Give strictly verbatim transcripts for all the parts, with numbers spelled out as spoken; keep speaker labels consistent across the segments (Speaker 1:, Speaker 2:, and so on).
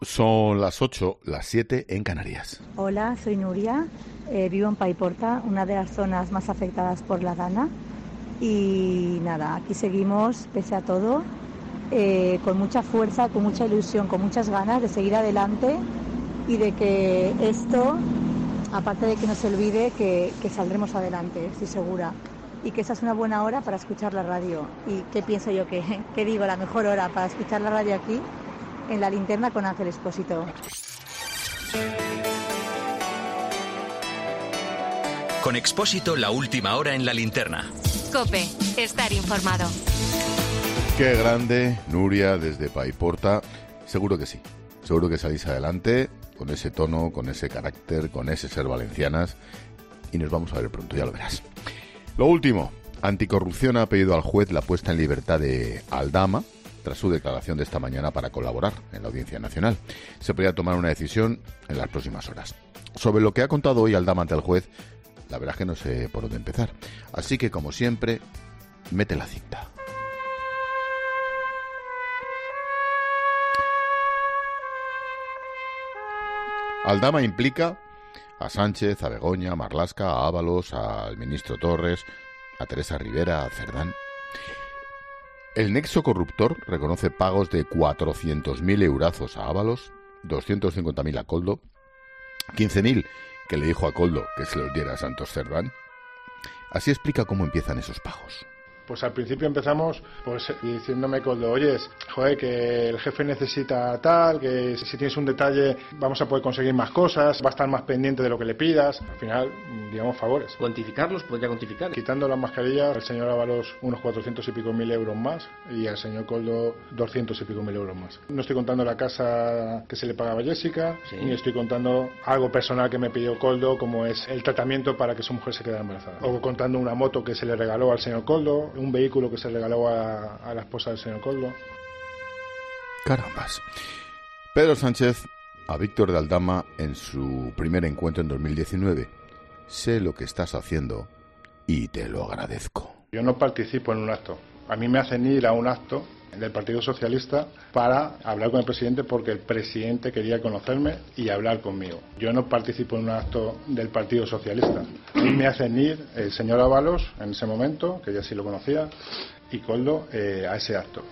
Speaker 1: Son las ocho, las siete en Canarias.
Speaker 2: Hola, soy Nuria, eh, vivo en Paiporta, una de las zonas más afectadas por la Dana. Y nada, aquí seguimos, pese a todo, eh, con mucha fuerza, con mucha ilusión, con muchas ganas de seguir adelante y de que esto, aparte de que no se olvide, que, que saldremos adelante, estoy segura. Y que esa es una buena hora para escuchar la radio. ¿Y qué pienso yo? que, que digo, la mejor hora para escuchar la radio aquí, en La Linterna con Ángel Expósito.
Speaker 3: Con Expósito, la última hora en La Linterna.
Speaker 4: COPE, estar informado.
Speaker 1: Qué grande, Nuria, desde Paiporta. Seguro que sí. Seguro que salís adelante con ese tono, con ese carácter, con ese ser valencianas. Y nos vamos a ver pronto, ya lo verás. Lo último, Anticorrupción ha pedido al juez la puesta en libertad de Aldama tras su declaración de esta mañana para colaborar en la Audiencia Nacional. Se podría tomar una decisión en las próximas horas. Sobre lo que ha contado hoy Aldama ante el juez, la verdad es que no sé por dónde empezar. Así que, como siempre, mete la cinta. Aldama implica a Sánchez, a Begoña, a Marlaska, a Ábalos, al ministro Torres, a Teresa Rivera, a Cerdán. El nexo corruptor reconoce pagos de cuatrocientos mil eurazos a Ábalos, doscientos cincuenta mil a Koldo, quince mil que le dijo a Koldo que se los diera a Santos Cerdán. Así explica cómo empiezan esos pagos.
Speaker 5: Pues al principio empezamos pues diciéndome Koldo, oye, joder, que el jefe necesita tal, que si tienes un detalle vamos a poder conseguir más cosas, va a estar más pendiente de lo que le pidas. Al final, digamos, favores.
Speaker 6: ¿Cuantificarlos? ¿Podría cuantificar?
Speaker 5: Quitando las mascarillas, el señor Ábalos unos cuatrocientos y pico mil euros más y al señor Koldo doscientos y pico mil euros más. No estoy contando la casa que se le pagaba a Jessica, sí, ni estoy contando algo personal que me pidió Koldo, como es el tratamiento para que su mujer se quedara embarazada. O contando una moto que se le regaló al señor Koldo, un vehículo que se regaló a, a la esposa del señor Koldo.
Speaker 1: Carambas. Pedro Sánchez a Víctor de Aldama en su primer encuentro en dos mil diecinueve. Sé lo que estás haciendo y te lo agradezco.
Speaker 5: Yo no participo en un acto. A mí me hacen ir a un acto del Partido Socialista para hablar con el presidente porque el presidente quería conocerme y hablar conmigo. Yo no participo en un acto del Partido Socialista. A mí me hacen ir el señor Ábalos en ese momento, que ya sí lo conocía, y Koldo eh, a ese acto.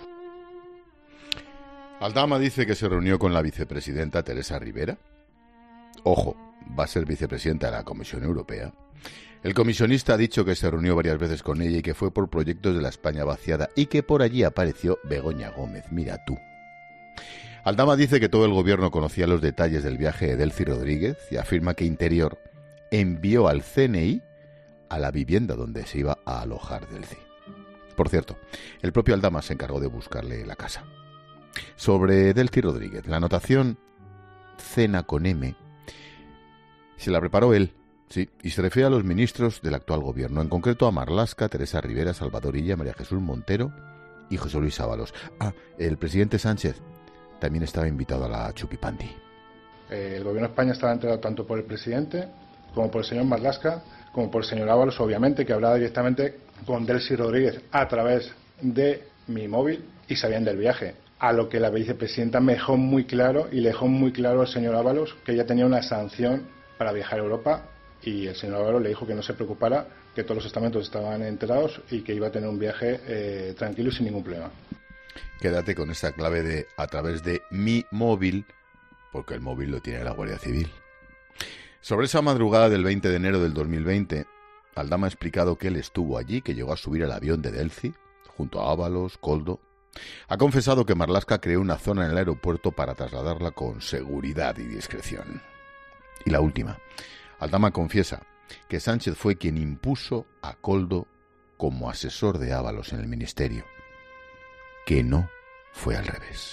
Speaker 1: Aldama dice que se reunió con la vicepresidenta Teresa Rivera. Ojo, va a ser vicepresidenta de la Comisión Europea. El comisionista ha dicho que se reunió varias veces con ella y que fue por proyectos de la España vaciada y que por allí apareció Begoña Gómez. Mira tú. Aldama dice que todo el gobierno conocía los detalles del viaje de Delcy Rodríguez y afirma que Interior envió al C N I a la vivienda donde se iba a alojar Delcy. Por cierto, el propio Aldama se encargó de buscarle la casa. Sobre Delcy Rodríguez, la anotación cena con M se la preparó él. Sí, y se refiere a los ministros del actual gobierno, en concreto a Marlaska, Teresa Rivera, Salvador Illa, María Jesús Montero y José Luis Ábalos. Ah, el presidente Sánchez también estaba invitado a la Chupipandi.
Speaker 5: Eh, el gobierno de España estaba enterado tanto por el presidente como por el señor Marlaska, como por el señor Ábalos, obviamente, que hablaba directamente con Delcy Rodríguez a través de mi móvil y sabían del viaje. A lo que la vicepresidenta me dejó muy claro y le dejó muy claro al señor Ábalos que ella tenía una sanción para viajar a Europa. Y el señor Ábalos le dijo que no se preocupara, que todos los estamentos estaban enterados y que iba a tener un viaje eh, tranquilo y sin ningún problema.
Speaker 1: Quédate con esa clave de a través de mi móvil, porque el móvil lo tiene la Guardia Civil. Sobre esa madrugada del veinte de enero del dos mil veinte, Aldama ha explicado que él estuvo allí, que llegó a subir al avión de Delcy, junto a Ábalos, Koldo. Ha confesado que Marlaska creó una zona en el aeropuerto para trasladarla con seguridad y discreción. Y la última. Aldama confiesa que Sánchez fue quien impuso a Koldo como asesor de Ábalos en el ministerio, que no fue al revés.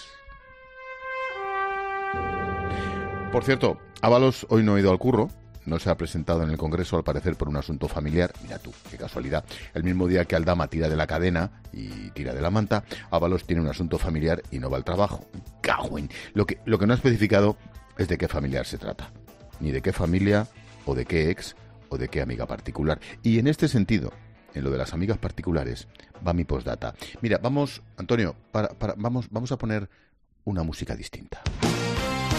Speaker 1: Por cierto, Ábalos hoy no ha ido al curro, no se ha presentado en el Congreso al parecer por un asunto familiar. Mira tú, qué casualidad. El mismo día que Aldama tira de la cadena y tira de la manta, Ábalos tiene un asunto familiar y no va al trabajo. ¡Cagüín! Lo que, lo que no ha especificado es de qué familiar se trata, ni de qué familia, o de qué ex, o de qué amiga particular. Y en este sentido, en lo de las amigas particulares, va mi postdata. Mira, vamos, Antonio, para, para, vamos, vamos a poner una música distinta.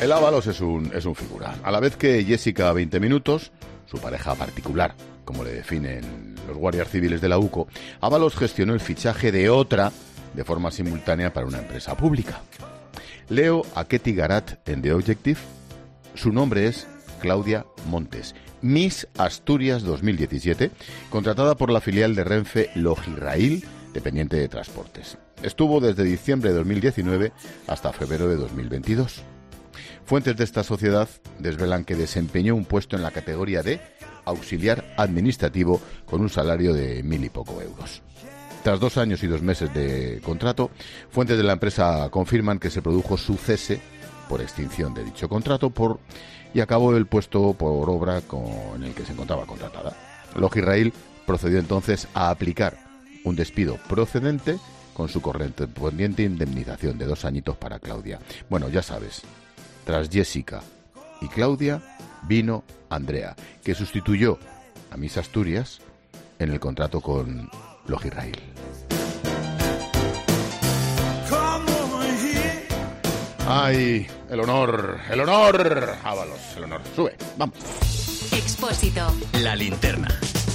Speaker 1: El Ábalos es un, es un figura. A la vez que Jessica veinte minutos, su pareja particular, como le definen los guardias civiles de la U C O, Ábalos gestionó el fichaje de otra de forma simultánea para una empresa pública. Leo a Ketty Garat en The Objective. Su nombre es Claudia Montes, Miss Asturias dos mil diecisiete, contratada por la filial de Renfe Logirrail, dependiente de transportes. Estuvo desde diciembre de dos mil diecinueve hasta febrero de dos mil veintidós. Fuentes de esta sociedad desvelan que desempeñó un puesto en la categoría de auxiliar administrativo con un salario de mil y poco euros. Tras dos años y dos meses de contrato, fuentes de la empresa confirman que se produjo su cese por extinción de dicho contrato por y acabó el puesto por obra con el que se encontraba contratada. Logirrail procedió entonces a aplicar un despido procedente con su correspondiente indemnización de dos añitos para Claudia. Bueno, ya sabes, tras Jessica y Claudia vino Andrea, que sustituyó a Miss Asturias en el contrato con Logirrail. ¡Ay! El honor, el honor, Ábalos, el honor. Sube, vamos.
Speaker 4: Expósito.
Speaker 3: La linterna.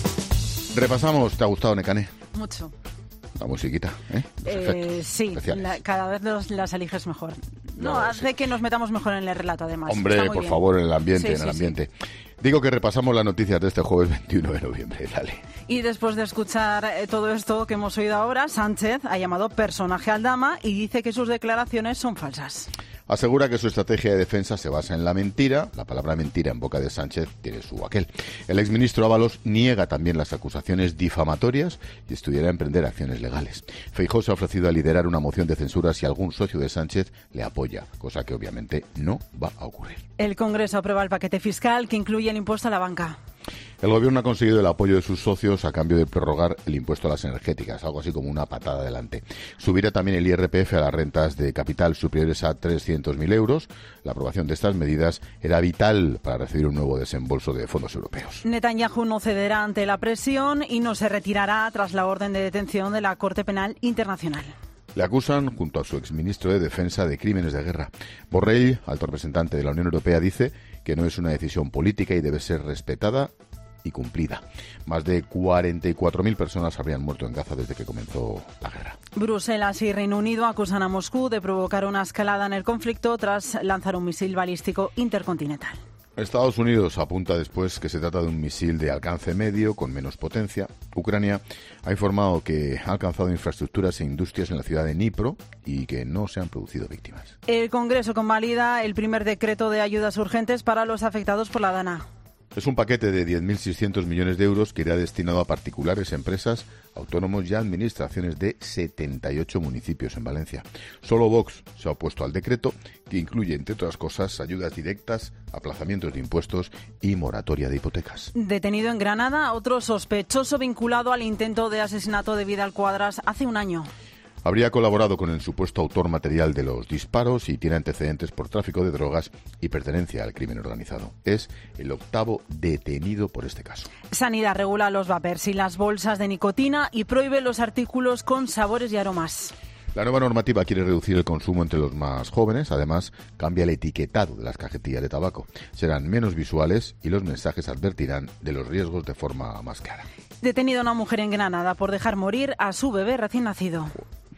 Speaker 1: Repasamos, ¿te ha gustado, Nekane?
Speaker 6: Mucho.
Speaker 1: La musiquita, ¿eh? Los
Speaker 6: Eh, sí, la, cada vez los, las eliges mejor. No, no hace sí. que nos metamos mejor en el relato, además.
Speaker 1: Hombre, por bien. favor, en el ambiente,
Speaker 6: sí,
Speaker 1: en el
Speaker 6: sí,
Speaker 1: ambiente.
Speaker 6: Sí.
Speaker 1: Digo que repasamos las noticias de este jueves veintiuno de noviembre, dale.
Speaker 6: Y después de escuchar eh, todo esto que hemos oído ahora, Sánchez ha llamado personaje al Dama y dice que sus declaraciones son falsas.
Speaker 1: Asegura que su estrategia de defensa se basa en la mentira. La palabra mentira en boca de Sánchez tiene su aquel. El exministro Ábalos niega también las acusaciones difamatorias y estudiará emprender acciones legales. Feijóo se ha ofrecido a liderar una moción de censura si algún socio de Sánchez le apoya, cosa que obviamente no va a ocurrir.
Speaker 6: El Congreso aprueba el paquete fiscal que incluye el impuesto a la banca.
Speaker 1: El Gobierno ha conseguido el apoyo de sus socios a cambio de prorrogar el impuesto a las energéticas, algo así como una patada adelante. Subirá también el I R P F a las rentas de capital superiores a trescientos mil euros. La aprobación de estas medidas era vital para recibir un nuevo desembolso de fondos europeos.
Speaker 6: Netanyahu no cederá ante la presión y no se retirará tras la orden de detención de la Corte Penal Internacional.
Speaker 1: Le acusan, junto a su exministro de Defensa, de crímenes de guerra. Borrell, alto representante de la Unión Europea, dice que no es una decisión política y debe ser respetada y cumplida. Más de cuarenta y cuatro mil personas habrían muerto en Gaza desde que comenzó la guerra.
Speaker 6: Bruselas y Reino Unido acusan a Moscú de provocar una escalada en el conflicto tras lanzar un misil balístico intercontinental.
Speaker 1: Estados Unidos apunta después que se trata de un misil de alcance medio con menos potencia. Ucrania ha informado que ha alcanzado infraestructuras e industrias en la ciudad de Dnipro y que no se han producido víctimas.
Speaker 6: El Congreso convalida el primer decreto de ayudas urgentes para los afectados por la DANA.
Speaker 1: Es un paquete de diez mil seiscientos millones de euros que irá destinado a particulares, empresas, autónomos y administraciones de setenta y ocho municipios en Valencia. Solo Vox se ha opuesto al decreto, que incluye, entre otras cosas, ayudas directas, aplazamientos de impuestos y moratoria de hipotecas.
Speaker 6: Detenido en Granada otro sospechoso vinculado al intento de asesinato de Vidal Cuadras hace un año.
Speaker 1: Habría colaborado con el supuesto autor material de los disparos y tiene antecedentes por tráfico de drogas y pertenencia al crimen organizado. Es el octavo detenido por este caso.
Speaker 6: Sanidad regula los vapers y las bolsas de nicotina y prohíbe los artículos con sabores y aromas.
Speaker 1: La nueva normativa quiere reducir el consumo entre los más jóvenes. Además, cambia el etiquetado de las cajetillas de tabaco. Serán menos visuales y los mensajes advertirán de los riesgos de forma más clara.
Speaker 6: Detenida una mujer en Granada por dejar morir a su bebé recién nacido.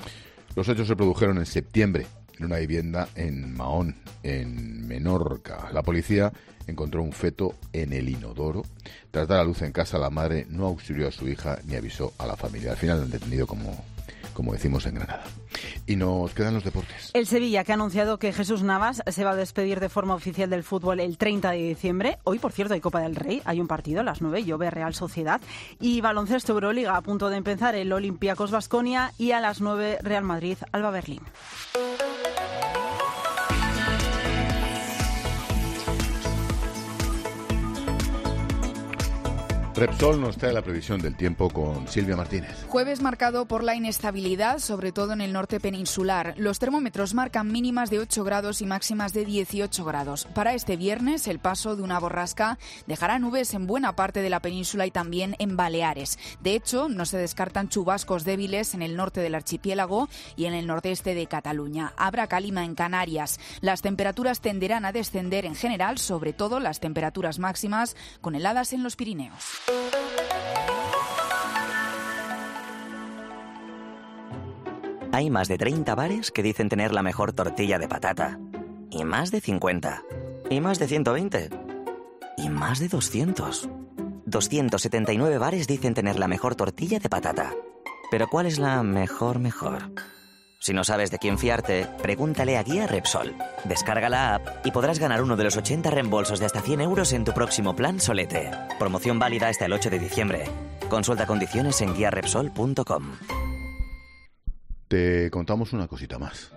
Speaker 1: Los hechos se produjeron en septiembre en una vivienda en Mahón, en Menorca. La policía encontró un feto en el inodoro. Tras dar a luz en casa, la madre no auxilió a su hija ni avisó a la familia. Al final lo han detenido, como, como decimos, en Granada. Y nos quedan los deportes.
Speaker 6: El Sevilla, que ha anunciado que Jesús Navas se va a despedir de forma oficial del fútbol el treinta de diciembre. Hoy, por cierto, hay Copa del Rey. Hay un partido a las nueve, Jove Real Sociedad. Y baloncesto Euroliga, a punto de empezar el Olympiacos Baskonia. Y a las nueve, Real Madrid Alba Berlín.
Speaker 1: Repsol nos trae la previsión del tiempo con Silvia Martínez.
Speaker 7: Jueves marcado por la inestabilidad, sobre todo en el norte peninsular. Los termómetros marcan mínimas de ocho grados y máximas de dieciocho grados. Para este viernes, el paso de una borrasca dejará nubes en buena parte de la península y también en Baleares. De hecho, no se descartan chubascos débiles en el norte del archipiélago y en el nordeste de Cataluña. Habrá calima en Canarias. Las temperaturas tenderán a descender en general, sobre todo las temperaturas máximas, con heladas en los Pirineos.
Speaker 8: Hay más de treinta bares que dicen tener la mejor tortilla de patata. Y más de cincuenta. Y más de ciento veinte. Y más de doscientos. doscientos setenta y nueve bares dicen tener la mejor tortilla de patata. Pero ¿cuál es la mejor mejor? Si no sabes de quién fiarte, pregúntale a Guía Repsol. Descarga la app y podrás ganar uno de los ochenta reembolsos de hasta cien euros en tu próximo plan Solete. Promoción válida hasta el ocho de diciembre. Consulta condiciones en guía repsol punto com.
Speaker 1: Te contamos una cosita más.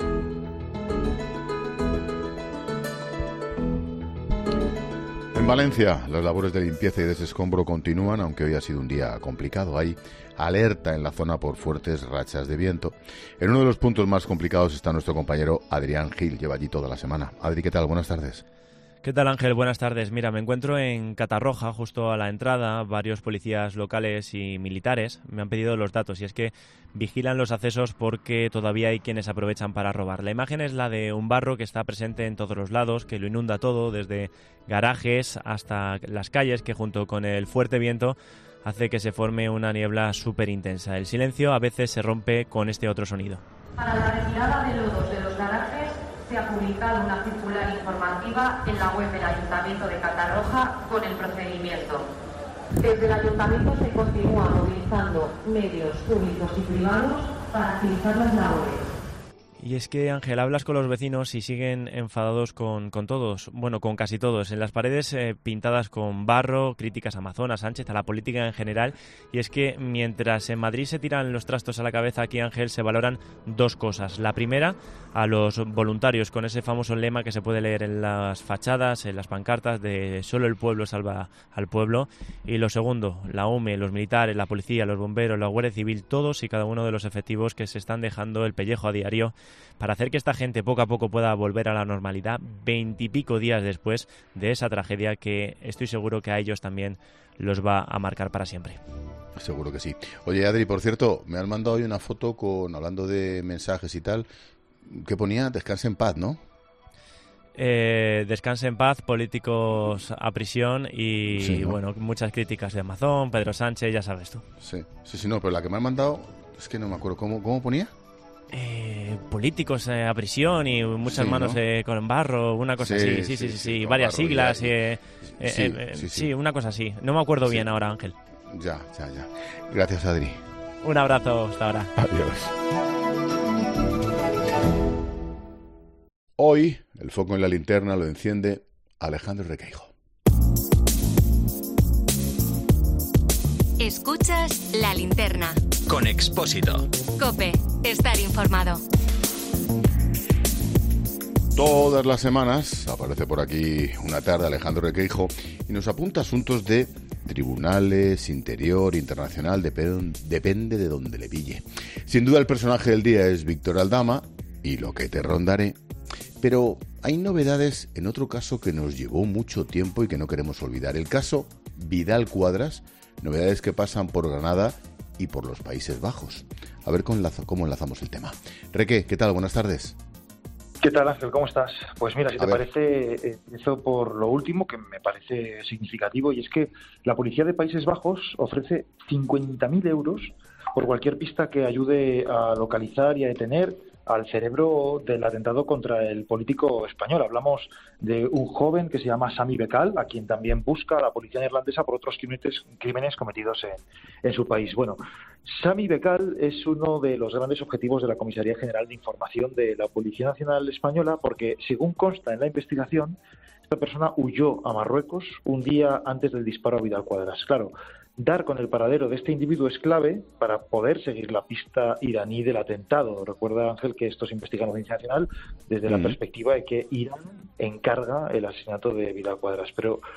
Speaker 1: En Valencia, las labores de limpieza y desescombro continúan, aunque hoy ha sido un día complicado. Hay alerta en la zona por fuertes rachas de viento. En uno de los puntos más complicados está nuestro compañero Adrián Gil, lleva allí toda la semana. Adri, ¿qué tal? Buenas tardes.
Speaker 9: ¿Qué tal, Ángel? Buenas tardes. Mira, me encuentro en Catarroja, justo a la entrada. Varios policías locales y militares me han pedido los datos y es que vigilan los accesos porque todavía hay quienes aprovechan para robar. La imagen es la de un barro que está presente en todos los lados, que lo inunda todo, desde garajes hasta las calles, que junto con el fuerte viento hace que se forme una niebla súper intensa. El silencio a veces se rompe con este otro sonido.
Speaker 10: Para la retirada de lodos de los garajes se ha publicado una circular informativa en la web del Ayuntamiento de Catarroja con el procedimiento. Desde el Ayuntamiento se continúa movilizando medios públicos y privados para agilizar las labores.
Speaker 9: Y es que, Ángel, hablas con los vecinos y siguen enfadados con, con todos, bueno, con casi todos. En las paredes eh, pintadas con barro, críticas a Amazon, a Sánchez, a la política en general. Y es que mientras en Madrid se tiran los trastos a la cabeza, aquí, Ángel, se valoran dos cosas. La primera, a los voluntarios, con ese famoso lema que se puede leer en las fachadas, en las pancartas, de solo el pueblo salva al pueblo. Y lo segundo, la U M E, los militares, la policía, los bomberos, la Guardia Civil, todos y cada uno de los efectivos que se están dejando el pellejo a diario para hacer que esta gente poco a poco pueda volver a la normalidad veintipico días después de esa tragedia que estoy seguro que a ellos también los va a marcar para siempre.
Speaker 1: Seguro que sí. Oye, Adri, por cierto, me han mandado hoy una foto con hablando de mensajes y tal, que ponía descanse en paz, ¿no?
Speaker 9: Eh, descanse en paz, políticos a prisión y,
Speaker 1: sí, ¿no?
Speaker 9: Bueno, muchas críticas de Amazon, Pedro Sánchez, ya sabes tú.
Speaker 1: Sí, sí, sí, no, pero la que me han mandado, es que no me acuerdo, ¿cómo, cómo ponía?
Speaker 9: Eh, políticos eh, a prisión y muchas
Speaker 1: sí,
Speaker 9: manos
Speaker 1: ¿no?
Speaker 9: eh, con barro, una cosa
Speaker 1: sí,
Speaker 9: así, sí, sí, sí, sí, sí, sí. varias
Speaker 1: barro,
Speaker 9: siglas,
Speaker 1: ya,
Speaker 9: eh, eh,
Speaker 1: sí,
Speaker 9: eh,
Speaker 1: sí, sí.
Speaker 9: sí, una cosa así. No me acuerdo
Speaker 1: sí.
Speaker 9: bien ahora, Ángel.
Speaker 1: Ya, ya, ya. Gracias, Adri.
Speaker 9: Un abrazo, hasta ahora.
Speaker 1: Adiós. Hoy, el foco en la linterna lo enciende Alejandro Requeijo.
Speaker 4: Escuchas La Linterna.
Speaker 3: Con Expósito.
Speaker 4: COPE. Estar informado.
Speaker 1: Todas las semanas aparece por aquí una tarde Alejandro Requeijo y nos apunta asuntos de tribunales, interior, internacional, dep- depende de donde le pille. Sin duda el personaje del día es Víctor Aldama y lo que te rondaré. Pero hay novedades en otro caso que nos llevó mucho tiempo y que no queremos olvidar. El caso Vidal Cuadras, novedades que pasan por Granada y por los Países Bajos. A ver cómo, enlazo, cómo enlazamos el tema. Reque, ¿qué tal? Buenas tardes.
Speaker 11: ¿Qué tal, Ángel? ¿Cómo estás? Pues mira, si te
Speaker 1: A ver.
Speaker 11: parece, empiezo por lo último, que me parece significativo, y es que la policía de Países Bajos ofrece cincuenta mil euros por cualquier pista que ayude a localizar y a detener al cerebro del atentado contra el político español. Hablamos de un joven que se llama Sami Bekal, a quien también busca la policía neerlandesa por otros crímenes, crímenes cometidos en, en su país. Bueno, Sami Bekal es uno de los grandes objetivos de la Comisaría General de Información de la Policía Nacional Española porque, según consta en la investigación, esta persona huyó a Marruecos un día antes del disparo a Vidal Cuadras. Claro, dar con el paradero de este individuo es clave para poder seguir la pista iraní del atentado. Recuerda, Ángel, que esto se investiga en la Audiencia Nacional desde la
Speaker 1: Mm.
Speaker 11: perspectiva de que Irán encarga el asesinato de Vidal Cuadras. Pero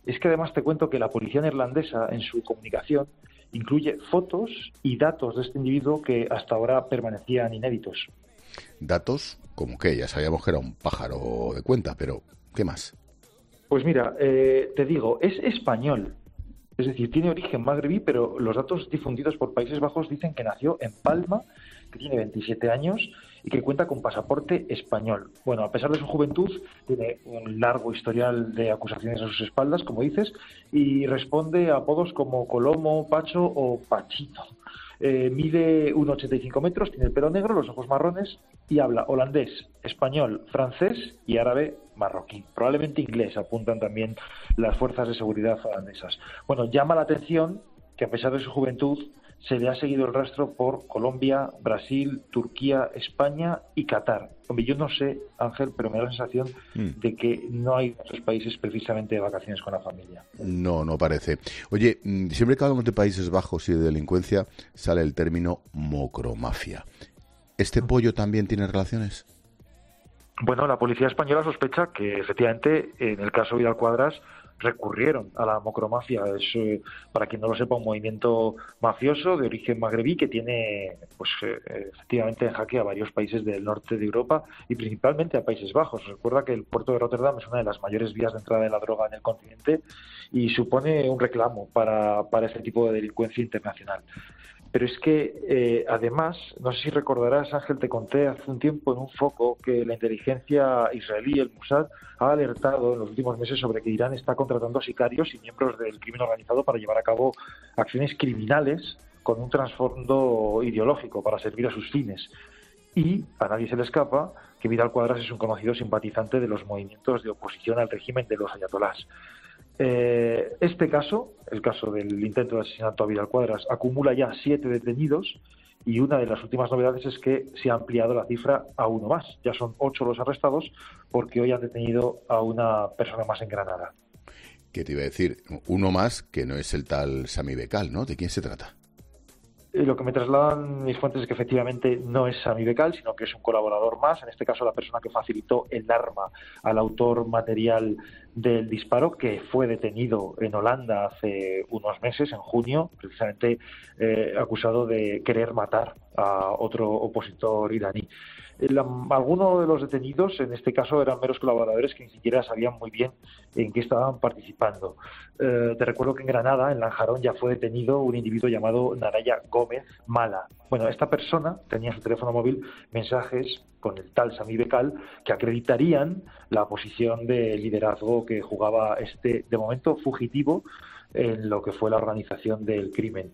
Speaker 11: es que además te cuento que la policía neerlandesa en su comunicación incluye fotos y datos de este individuo que hasta ahora permanecían inéditos.
Speaker 1: ¿Datos? ¿Cómo qué? Ya sabíamos que era un pájaro de cuenta, pero ¿qué más?
Speaker 11: Pues mira, eh, te digo, es español. Es decir, tiene origen magrebí, pero los datos difundidos por Países Bajos dicen que nació en Palma, que tiene veintisiete años y que cuenta con pasaporte español. Bueno, a pesar de su juventud, tiene un largo historial de acusaciones a sus espaldas, como dices, y responde a apodos como Colomo, Pacho o Pachito. Eh, mide uno coma ochenta y cinco metros, tiene el pelo negro, los ojos marrones y habla holandés, español, francés y árabe marroquí. Probablemente inglés, apuntan también las fuerzas de seguridad holandesas. Bueno, llama la atención que a pesar de su juventud se le ha seguido el rastro por Colombia, Brasil, Turquía, España y Qatar. Hombre, yo no sé, Ángel, pero me da la sensación mm. de que no hay otros países precisamente de vacaciones con la familia.
Speaker 1: No, no parece. Oye, siempre que hablamos de Países Bajos y de delincuencia sale el término mocromafia. ¿Este pollo también tiene relaciones?
Speaker 11: Bueno, la policía española sospecha que efectivamente en el caso Vidal Quadras recurrieron a la mocromafia. Es, eh, para quien no lo sepa, un movimiento mafioso de origen magrebí que tiene pues eh, efectivamente en jaque a varios países del norte de Europa y principalmente a Países Bajos. Recuerda que el puerto de Rotterdam es una de las mayores vías de entrada de la droga en el continente y supone un reclamo para, para este tipo de delincuencia internacional. Pero es que, eh, además, no sé si recordarás, Ángel, te conté hace un tiempo en un foco que la inteligencia israelí, el Mossad, ha alertado en los últimos meses sobre que Irán está contratando sicarios y miembros del crimen organizado para llevar a cabo acciones criminales con un trasfondo ideológico para servir a sus fines. Y a nadie se le escapa que Vidal Quadras es un conocido simpatizante de los movimientos de oposición al régimen de los ayatolás. Eh, este caso, el caso del intento de asesinato a Vidal Quadras, acumula ya siete detenidos y una de las últimas novedades es que se ha ampliado la cifra a uno más. Ya son ocho los arrestados porque hoy han detenido a una persona más en Granada.
Speaker 1: ¿Qué te iba a decir? Uno más que no es el tal Sami Bekal, ¿no? ¿De quién se trata?
Speaker 11: Lo que me trasladan mis fuentes es que efectivamente no es Sami Bekal, sino que es un colaborador más, en este caso la persona que facilitó el arma al autor material del disparo, que fue detenido en Holanda hace unos meses, en junio, precisamente eh, acusado de querer matar a otro opositor iraní. La, algunos de los detenidos, en este caso, eran meros colaboradores que ni siquiera sabían muy bien en qué estaban participando. Eh, te recuerdo que en Granada, en Lanjarón, ya fue detenido un individuo llamado Naraya Gómez Mala. Bueno, esta persona tenía en su teléfono móvil mensajes con el tal Sami Bekal que acreditarían la posición de liderazgo que jugaba este, de momento, fugitivo en lo que fue la organización del crimen.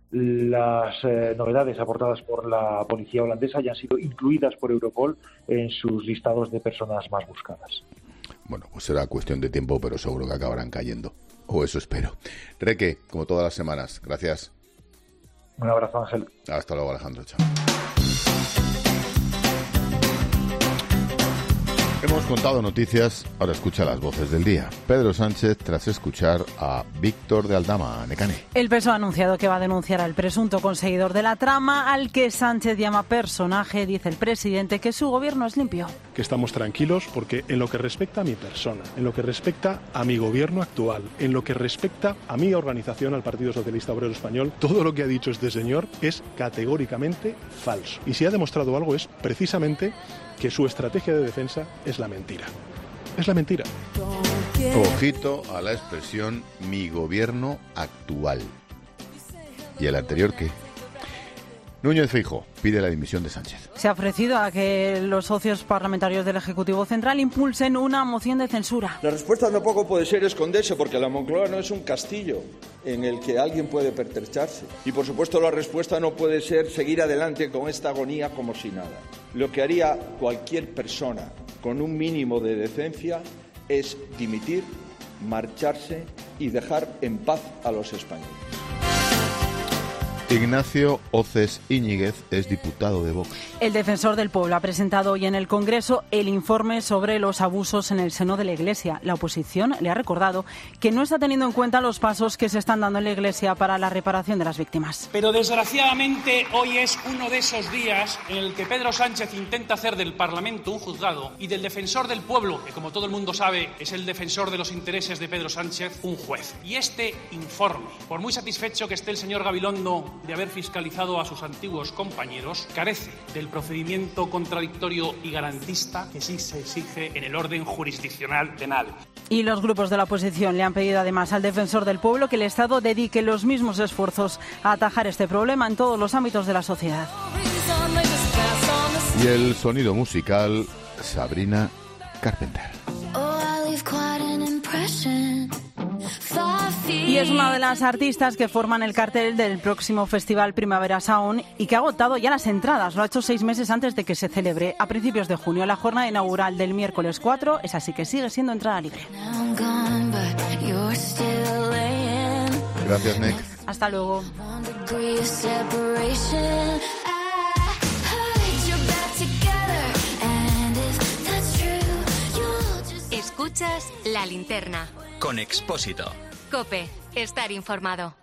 Speaker 11: Las eh, novedades aportadas por la policía holandesa ya han sido incluidas por Europol en sus listados de personas más buscadas.
Speaker 1: Bueno, pues será cuestión de tiempo, pero seguro que acabarán cayendo. O eso espero. Reque, como todas las semanas, gracias.
Speaker 11: Un abrazo, Ángel.
Speaker 1: Hasta luego, Alejandro. Chao. Hemos contado noticias, ahora escucha las voces del día. Pedro Sánchez tras escuchar a Víctor de Aldama, Necane.
Speaker 6: El P S O E ha anunciado que va a denunciar al presunto conseguidor de la trama, al que Sánchez llama personaje. Dice el presidente que su gobierno es limpio.
Speaker 12: Que estamos tranquilos porque en lo que respecta a mi persona, en lo que respecta a mi gobierno actual, en lo que respecta a mi organización, al Partido Socialista Obrero Español, todo lo que ha dicho este señor es categóricamente falso. Y si ha demostrado algo es precisamente que su estrategia de defensa es la mentira. Es la mentira.
Speaker 1: Ojito a la expresión mi gobierno actual. ¿Y el anterior qué? Núñez Feijóo pide la dimisión de Sánchez.
Speaker 6: Se ha ofrecido a que los socios parlamentarios del Ejecutivo Central impulsen una moción de censura.
Speaker 13: La respuesta tampoco puede ser esconderse, porque la Moncloa no es un castillo en el que alguien puede pertrecharse. Y, por supuesto, la respuesta no puede ser seguir adelante con esta agonía como si nada. Lo que haría cualquier persona con un mínimo de decencia es dimitir, marcharse y dejar en paz a los españoles.
Speaker 1: Ignacio Oces Íñiguez es diputado de Vox.
Speaker 6: El defensor del pueblo ha presentado hoy en el Congreso el informe sobre los abusos en el seno de la Iglesia. La oposición le ha recordado que no está teniendo en cuenta los pasos que se están dando en la Iglesia para la reparación de las víctimas.
Speaker 14: Pero desgraciadamente hoy es uno de esos días en el que Pedro Sánchez intenta hacer del Parlamento un juzgado y del defensor del pueblo, que como todo el mundo sabe es el defensor de los intereses de Pedro Sánchez, un juez. Y este informe, por muy satisfecho que esté el señor Gabilondo de haber fiscalizado a sus antiguos compañeros, carece del procedimiento contradictorio y garantista que sí se exige en el orden jurisdiccional penal.
Speaker 6: Y los grupos de la oposición le han pedido además al defensor del pueblo que el Estado dedique los mismos esfuerzos a atajar este problema en todos los ámbitos de la sociedad.
Speaker 1: Y el sonido musical, Sabrina Carpenter.
Speaker 6: Y es una de las artistas que forman el cartel del próximo Festival Primavera Sound y que ha agotado ya las entradas. Lo ha hecho seis meses antes de que se celebre a principios de junio. La jornada inaugural del miércoles cuatro es así que sigue siendo entrada libre.
Speaker 1: Gracias, Nick.
Speaker 6: Hasta luego.
Speaker 4: Escuchas La Linterna.
Speaker 3: Con Expósito.
Speaker 4: COPE. Estar informado.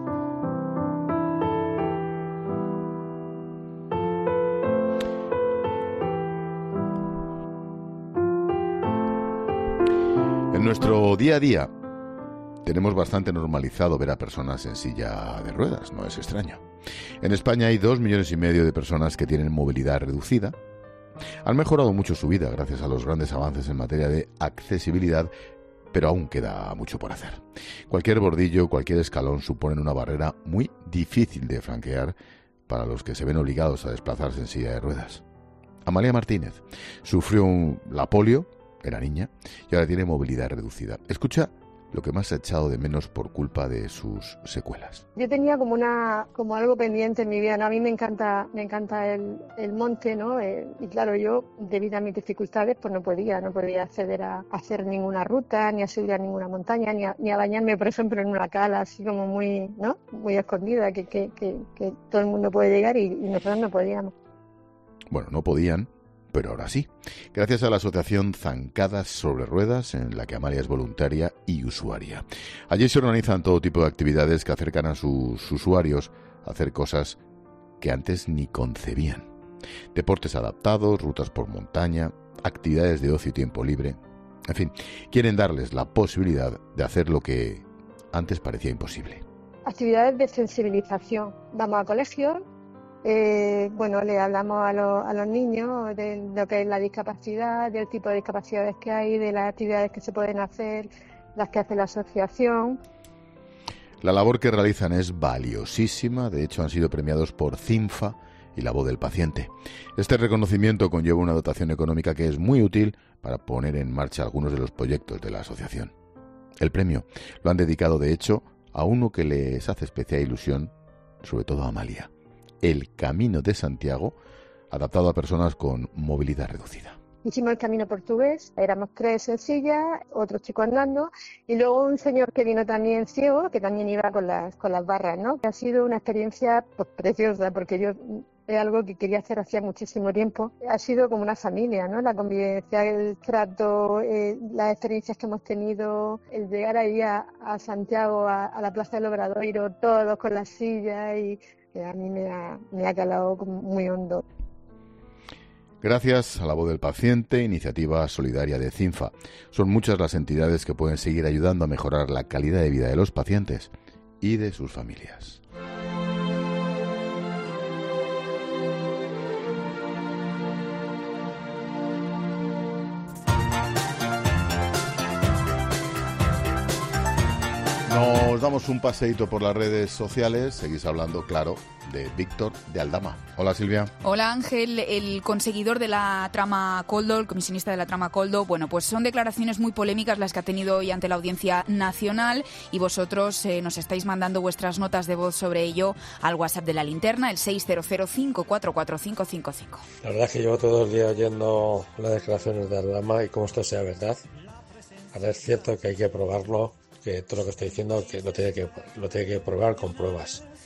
Speaker 1: En nuestro día a día tenemos bastante normalizado ver a personas en silla de ruedas, no es extraño. En España hay dos millones y medio de personas que tienen movilidad reducida. Han mejorado mucho su vida gracias a los grandes avances en materia de accesibilidad, pero aún queda mucho por hacer. Cualquier bordillo, cualquier escalón suponen una barrera muy difícil de franquear para los que se ven obligados a desplazarse en silla de ruedas. Amalia Martínez sufrió un, la polio, era niña, y ahora tiene movilidad reducida. Escucha lo que más ha echado de menos por culpa de sus secuelas.
Speaker 2: Yo tenía como una como algo pendiente en mi vida, ¿no? A mí me encanta me encanta el, el monte, ¿no? Eh, y claro, yo debido a mis dificultades pues no podía, no podía acceder a, a hacer ninguna ruta, ni a subir a ninguna montaña, ni a, ni a bañarme, por ejemplo, en una cala así como muy, ¿no? Muy escondida, que, que, que, que todo el mundo puede llegar y, y nosotros no podíamos.
Speaker 1: Bueno, no podían, pero ahora sí. Gracias a la asociación Zancadas sobre Ruedas, en la que Amalia es voluntaria y usuaria. Allí se organizan todo tipo de actividades que acercan a sus usuarios a hacer cosas que antes ni concebían. Deportes adaptados, rutas por montaña, actividades de ocio y tiempo libre. En fin, quieren darles la posibilidad de hacer lo que antes parecía imposible.
Speaker 2: Actividades de sensibilización. Vamos a colegios. Eh, bueno, le hablamos a, lo, a los niños de lo que es la discapacidad, del tipo de discapacidades que hay, de las actividades que se pueden hacer, las que hace la asociación.
Speaker 1: La labor que realizan es valiosísima, de hecho han sido premiados por CINFA y La Voz del Paciente. Este reconocimiento conlleva una dotación económica que es muy útil para poner en marcha algunos de los proyectos de la asociación. El premio lo han dedicado, de hecho, a uno que les hace especial ilusión, sobre todo a Amalia. El Camino de Santiago, adaptado a personas con movilidad reducida.
Speaker 2: Hicimos el camino portugués, éramos tres en silla, otro chico andando, y luego un señor que vino también ciego, que también iba con las con las barras, ¿no? Ha sido una experiencia pues, preciosa, porque yo es algo que quería hacer hacía muchísimo tiempo. Ha sido como una familia, ¿no? La convivencia, el trato, eh, las experiencias que hemos tenido, el llegar ahí a, a Santiago, a, a la Plaza del Obradoiro, todos con las sillas y que a mí me ha, me ha calado muy hondo.
Speaker 1: Gracias a La Voz del Paciente, iniciativa solidaria de CINFA, son muchas las entidades que pueden seguir ayudando a mejorar la calidad de vida de los pacientes y de sus familias. Nos damos un paseíto por las redes sociales. Seguís hablando, claro, de Víctor de Aldama. Hola, Silvia.
Speaker 7: Hola, Ángel. El conseguidor de la trama Koldo, el comisionista de la trama Koldo, bueno, pues son declaraciones muy polémicas las que ha tenido hoy ante la Audiencia Nacional y vosotros eh, nos estáis mandando vuestras notas de voz sobre ello al WhatsApp de La Linterna, el seis cero cero, cinco cuatro cuatro, cinco cinco cinco.
Speaker 15: La verdad es que llevo todos los días oyendo las declaraciones de Aldama y como esto sea verdad. Ahora es cierto que hay que probarlo, que todo lo que estoy diciendo que lo tiene que lo tiene que probar con pruebas.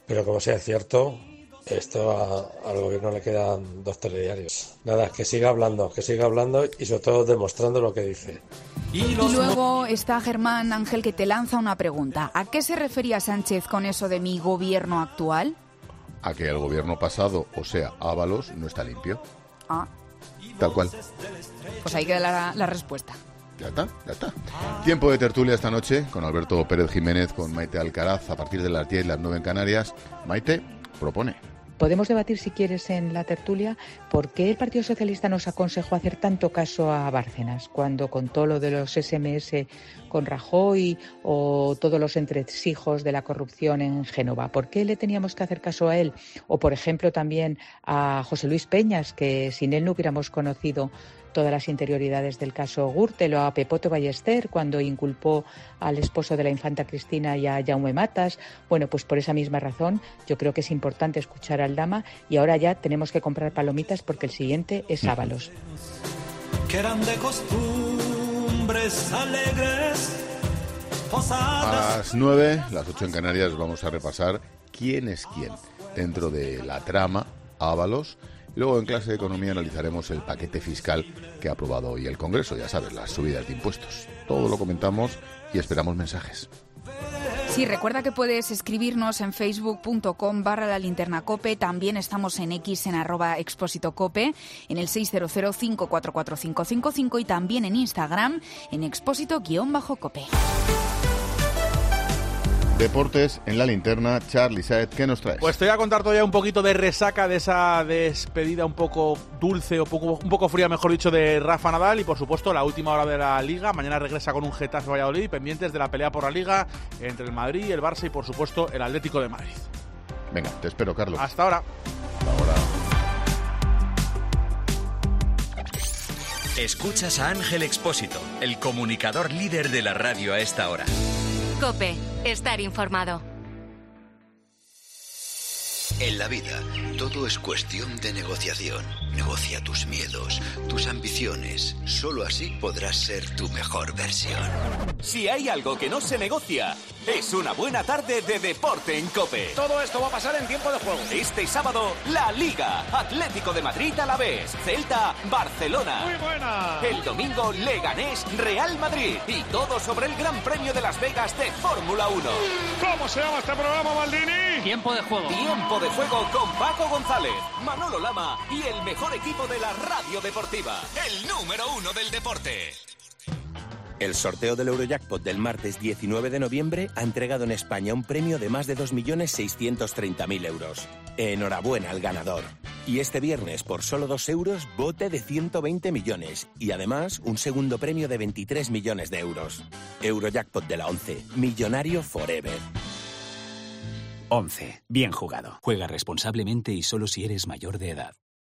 Speaker 15: Pero como sea cierto, esto a, al gobierno le quedan dos telediarios. Nada, que siga hablando, que siga hablando y sobre todo demostrando lo que dice.
Speaker 7: Y luego está Germán Ángel, que te lanza una pregunta. ¿A qué se refería Sánchez con eso de mi gobierno actual?
Speaker 1: A que el gobierno pasado, o sea, Ábalos, no está limpio.
Speaker 7: Ah.
Speaker 1: Tal cual.
Speaker 7: Pues ahí queda la, la respuesta.
Speaker 1: Ya está, ya está. Tiempo de tertulia esta noche con Alberto Pérez Jiménez, con Maite Alcaraz, a partir de las diez, las nueve en Canarias. Maite propone.
Speaker 16: Podemos debatir, si quieres, en la tertulia por qué el Partido Socialista nos aconsejó hacer tanto caso a Bárcenas cuando contó lo de los ese eme ese con Rajoy o todos los entresijos de la corrupción en Génova. ¿Por qué le teníamos que hacer caso a él? O, por ejemplo, también a José Luis Peñas, que sin él no hubiéramos conocido todas las interioridades del caso Gürtel, o a Pepote Ballester cuando inculpó al esposo de la infanta Cristina y a Jaume Matas. Bueno, pues por esa misma razón yo creo que es importante escuchar al Dama, y ahora ya tenemos que comprar palomitas porque el siguiente es Ábalos.
Speaker 17: Que eran de costumbres alegres,
Speaker 1: A las nueve, las ocho en Canarias, vamos a repasar quién es quién dentro de la trama Ábalos. Luego, en clase de economía, analizaremos el paquete fiscal que ha aprobado hoy el Congreso. Ya sabes, las subidas de impuestos. Todo lo comentamos y esperamos mensajes.
Speaker 7: Sí, recuerda que puedes escribirnos en facebook punto com barra la linterna cope. También estamos en X, en arroba expósito cope, en el seis cero cero, cinco cuatro cuatro, cinco cinco cinco, y también en Instagram en expósito guión bajo cope.
Speaker 1: Deportes en la linterna. Charlie Saez, ¿qué nos traes?
Speaker 18: Pues te voy a contar todavía un poquito de resaca de esa despedida un poco dulce o poco, un poco fría, mejor dicho, de Rafa Nadal, y por supuesto la última hora de la Liga. Mañana regresa con un Getafe Valladolid, pendientes de la pelea por la Liga entre el Madrid, el Barça y por supuesto el Atlético de Madrid.
Speaker 1: Venga, te espero, Carlos.
Speaker 18: Hasta ahora.
Speaker 1: Hasta ahora.
Speaker 3: Escuchas a Ángel Expósito, el comunicador líder de la radio a esta hora.
Speaker 4: COPE. Estar informado.
Speaker 19: En la vida, todo es cuestión de negociación. Negocia tus miedos, tus ambiciones. Solo así podrás ser tu mejor versión.
Speaker 20: Si hay algo que no se negocia, es una buena tarde de deporte en COPE.
Speaker 21: Todo esto va a pasar en tiempo de juego.
Speaker 20: Este sábado, la Liga. Atlético de Madrid a la vez. Celta, Barcelona.
Speaker 21: Muy buena.
Speaker 20: El domingo, Leganés, Real Madrid. Y todo sobre el Gran Premio de Las Vegas de Fórmula uno.
Speaker 21: ¿Cómo se llama este programa, Maldini?
Speaker 14: Tiempo de juego.
Speaker 20: Tiempo de juego con Paco González, Manolo Lama y el mejor equipo de la radio deportiva. El número uno del deporte.
Speaker 22: El sorteo del Eurojackpot del martes diecinueve de noviembre ha entregado en España un premio de más de dos millones seiscientos treinta mil euros. Enhorabuena al ganador. Y este viernes, por solo dos euros, bote de ciento veinte millones. Y además, un segundo premio de veintitrés millones de euros. Eurojackpot de la ONCE. Millonario forever.
Speaker 23: once. Bien jugado. Juega responsablemente y solo si eres mayor de edad.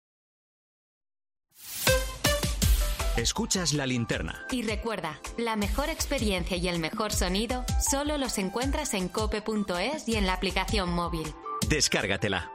Speaker 3: Escuchas La Linterna.
Speaker 4: Y recuerda, la mejor experiencia y el mejor sonido solo los encuentras en cope punto es y en la aplicación móvil.
Speaker 3: Descárgatela.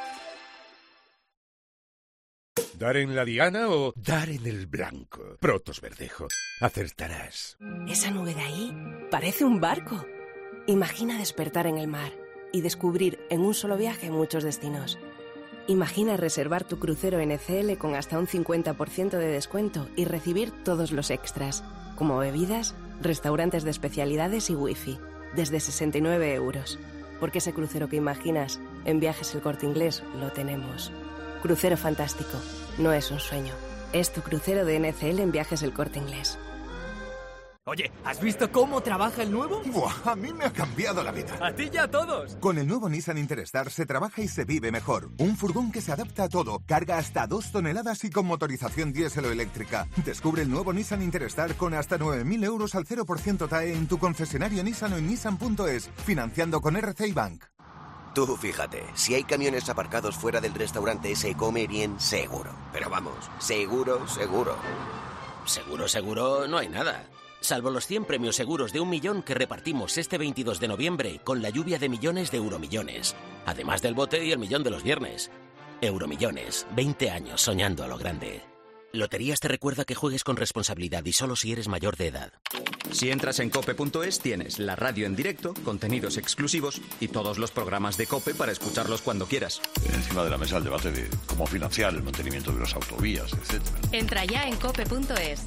Speaker 24: ¿Dar en la diana o dar en el blanco? Protos Verdejo. Acertarás.
Speaker 25: Esa nube de ahí parece un barco. Imagina despertar en el mar y descubrir en un solo viaje muchos destinos. Imagina reservar tu crucero N C L con hasta un cincuenta por ciento de descuento y recibir todos los extras, como bebidas, restaurantes de especialidades y wifi, desde sesenta y nueve euros. Porque ese crucero que imaginas, en Viajes El Corte Inglés, lo tenemos. Crucero fantástico. No es un sueño. Es tu crucero de N C L en Viajes El Corte Inglés.
Speaker 26: Oye, ¿has visto cómo trabaja el nuevo?
Speaker 27: ¡Buah! A mí me ha cambiado la vida.
Speaker 26: ¡A ti y a todos!
Speaker 27: Con el nuevo Nissan Interstar se trabaja y se vive mejor. Un furgón que se adapta a todo, carga hasta dos toneladas y con motorización diésel o eléctrica. Descubre el nuevo Nissan Interstar con hasta nueve mil euros al cero por ciento T A E en tu concesionario Nissan o en nissan punto es, financiando con R C I Bank.
Speaker 28: Tú fíjate, si hay camiones aparcados fuera del restaurante se come bien seguro. Pero vamos, seguro, seguro.
Speaker 29: Seguro, seguro, no hay nada. Salvo los cien premios seguros de un millón que repartimos este veintidós de noviembre con la lluvia de millones de euromillones. Además del bote y el millón de los viernes. Euromillones, veinte años soñando a lo grande. Loterías te recuerda que juegues con responsabilidad y solo si eres mayor de edad.
Speaker 3: Si entras en cope punto es tienes la radio en directo, contenidos exclusivos y todos los programas de COPE para escucharlos cuando quieras.
Speaker 2: Encima de la mesa el debate de cómo financiar el mantenimiento de las autovías, etcétera.
Speaker 4: Entra ya en cope punto es.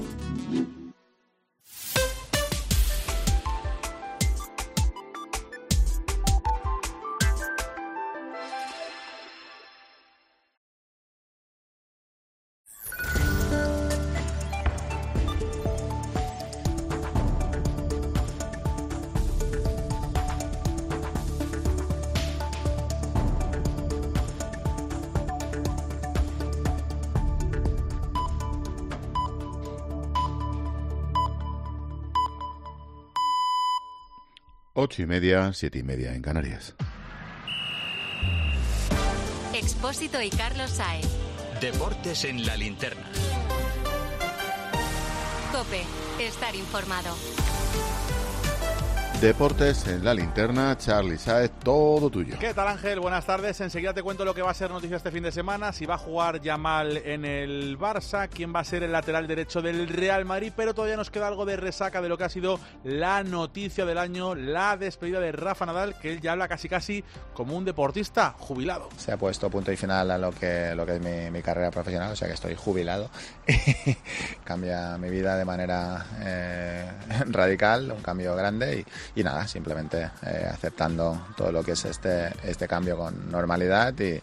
Speaker 1: Ocho y media, siete y media en Canarias.
Speaker 4: Expósito y Carlos Sáenz.
Speaker 3: Deportes en la linterna.
Speaker 4: COPE. Estar informado.
Speaker 1: Deportes en la linterna, Charly Sáez, todo tuyo.
Speaker 18: ¿Qué tal, Ángel? Buenas tardes. Enseguida te cuento lo que va a ser noticia este fin de semana, si va a jugar Yamal en el Barça, quién va a ser el lateral derecho del Real Madrid, pero todavía nos queda algo de resaca de lo que ha sido la noticia del año, la despedida de Rafa Nadal, que él ya habla casi casi como un deportista jubilado.
Speaker 5: Se ha puesto punto y final a lo que, lo que es mi, mi carrera profesional, o sea que estoy jubilado. Cambia mi vida de manera eh, radical, un cambio grande y Y nada, simplemente eh, aceptando todo lo que es este, este cambio con normalidad y,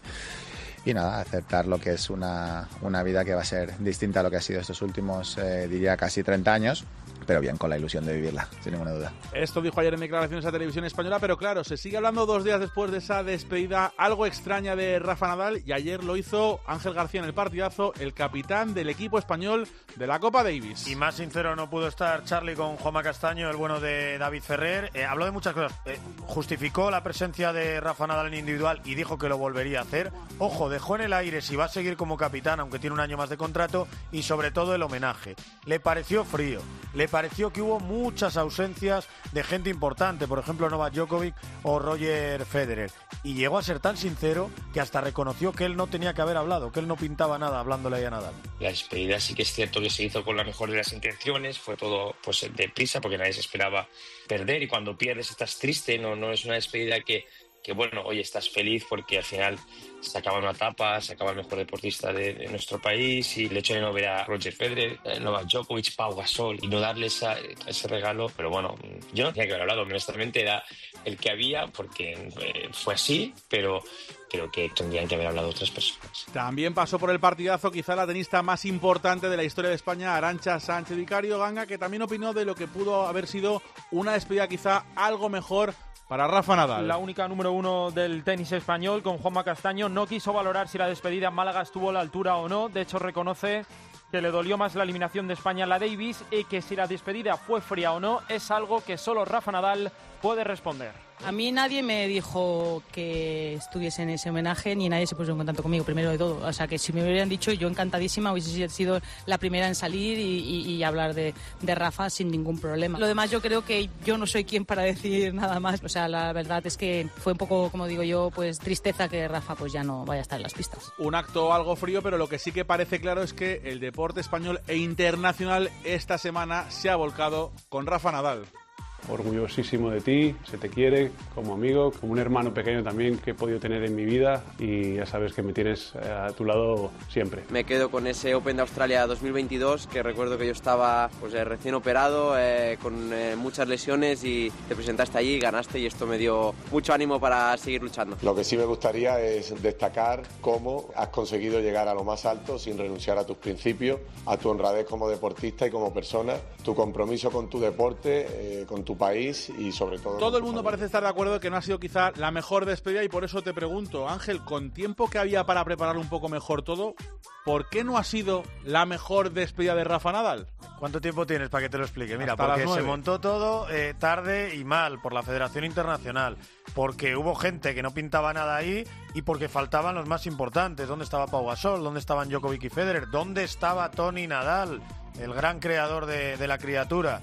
Speaker 5: y nada, aceptar lo que es una, una vida que va a ser distinta a lo que ha sido estos últimos, eh, diría, casi treinta años, pero bien, con la ilusión de vivirla, sin ninguna duda.
Speaker 18: Esto dijo ayer en declaraciones a Televisión Española, pero claro, se sigue hablando dos días después de esa despedida algo extraña de Rafa Nadal, y ayer lo hizo Ángel García en el partidazo, el capitán del equipo español de la Copa Davis.
Speaker 6: Y más sincero no pudo estar Charly con Juanma Castaño, el bueno de David Ferrer. Eh, habló de muchas cosas. Eh, justificó la presencia de Rafa Nadal en individual y dijo que lo volvería a hacer. Ojo, dejó en el aire si va a seguir como capitán, aunque tiene un año más de contrato, y sobre todo el homenaje. Le pareció frío, le pareció que hubo muchas ausencias de gente importante, por ejemplo Novak Djokovic o Roger Federer, y llegó a ser tan sincero que hasta reconoció que él no tenía que haber hablado, que él no pintaba nada hablándole ahí a Nadal.
Speaker 8: La despedida sí que es cierto que se hizo con la mejor de las intenciones, fue todo pues deprisa porque nadie se esperaba perder, y cuando pierdes estás triste, no, no es una despedida que, que bueno, hoy estás feliz porque al final se acaba una etapa, se acaba el mejor deportista de, de nuestro país, y el hecho de no ver a Roger Federer, eh, Novak Djokovic, Pau Gasol y no darle esa, ese regalo, pero bueno, yo no tenía que haber hablado, honestamente era el que había porque eh, fue así, pero creo que tendrían que haber hablado otras personas.
Speaker 18: También pasó por el partidazo quizá la tenista más importante de la historia de España, Arantxa Sánchez Vicario Ganga, que también opinó de lo que pudo haber sido una despedida quizá algo mejor para Rafa Nadal.
Speaker 9: La única número uno del tenis español, con Juanma Castaño, no quiso valorar si la despedida en Málaga estuvo a la altura o no. De hecho, reconoce que le dolió más la eliminación de España en la Davis y que si la despedida fue fría o no es algo que solo Rafa Nadal puede responder.
Speaker 10: A mí nadie me dijo que estuviese en ese homenaje, ni nadie se puso en contacto conmigo, primero de todo. O sea, que si me hubieran dicho, yo encantadísima, hubiese sido la primera en salir y, y, y hablar de, de Rafa sin ningún problema. Lo demás, yo creo que yo no soy quien para decir nada más. O sea, la verdad es que fue un poco, como digo yo, pues tristeza que Rafa pues ya no vaya a estar en las pistas.
Speaker 18: Un acto algo frío, pero lo que sí que parece claro es que el deporte español e internacional esta semana se ha volcado con Rafa Nadal.
Speaker 11: Orgullosísimo de ti, se te quiere como amigo, como un hermano pequeño también que he podido tener en mi vida, y ya sabes que me tienes a tu lado siempre.
Speaker 12: Me quedo con ese Open de Australia dos mil veintidós, que recuerdo que yo estaba pues, eh, recién operado, eh, con eh, muchas lesiones, y te presentaste allí, ganaste, y esto me dio mucho ánimo para seguir luchando.
Speaker 13: Lo que sí me gustaría es destacar cómo has conseguido llegar a lo más alto sin renunciar a tus principios, a tu honradez como deportista y como persona, tu compromiso con tu deporte, eh, con tu país y sobre todo...
Speaker 18: Todo el mundo parece estar de acuerdo que no ha sido quizá la mejor despedida, y por eso te pregunto, Ángel, con tiempo que había para preparar un poco mejor todo, ¿por qué no ha sido la mejor despedida de Rafa Nadal?
Speaker 6: ¿Cuánto tiempo tienes para que te lo explique? Mira,
Speaker 18: Hasta
Speaker 6: porque se montó todo eh, tarde y mal por la Federación Internacional, porque hubo gente que no pintaba nada ahí y porque faltaban los más importantes. ¿Dónde estaba Pau Gasol? ¿Dónde estaban Djokovic y Federer? ¿Dónde estaba Toni Nadal, el gran creador de, de la criatura?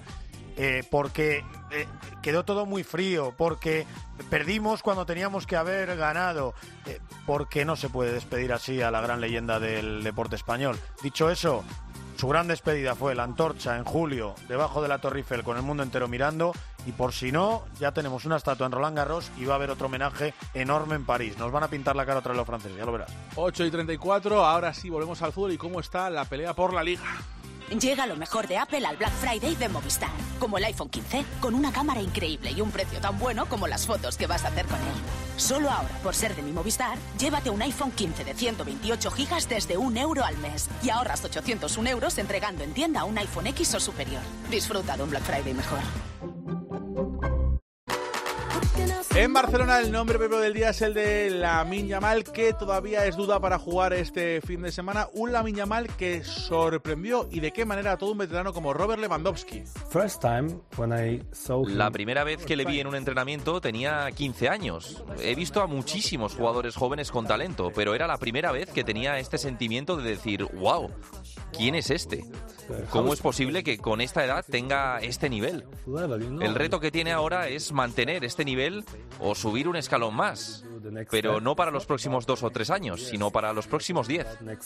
Speaker 6: eh, porque eh, quedó todo muy frío, porque perdimos cuando teníamos que haber ganado, eh, porque no se puede despedir así a la gran leyenda del deporte español. Dicho eso, su gran despedida fue la antorcha en julio, debajo de la Torre Eiffel, con el mundo entero mirando, y por si no, ya tenemos una estatua en Roland Garros y va a haber otro homenaje enorme en París. Nos van a pintar la cara otra vez los franceses, ya lo verás.
Speaker 18: ocho y treinta y cuatro, ahora sí volvemos al fútbol y cómo está la pelea por la Liga.
Speaker 7: Llega lo mejor de Apple al Black Friday de Movistar, como el iPhone quince, con una cámara increíble y un precio tan bueno como las fotos que vas a hacer con él. Solo ahora, por ser de mi Movistar, llévate un iPhone quince de ciento veintiocho gigas desde un euro al mes y ahorras ochocientos un euros entregando en tienda un iPhone X o superior. Disfruta de un Black Friday mejor.
Speaker 18: En Barcelona el nombre propio del día es el de Lamine Yamal, que todavía es duda para jugar este fin de semana. Un Lamine Yamal que sorprendió, y de qué manera, a todo un veterano como Robert Lewandowski.
Speaker 14: La primera vez que le vi en un entrenamiento tenía quince años. He visto a muchísimos jugadores jóvenes con talento, pero era la primera vez que tenía este sentimiento de decir, wow, ¿quién es este? ¿Cómo es posible que con esta edad tenga este nivel? El reto que tiene ahora es mantener este nivel o subir un escalón más, pero no para los próximos dos o tres años, sino para los próximos diez.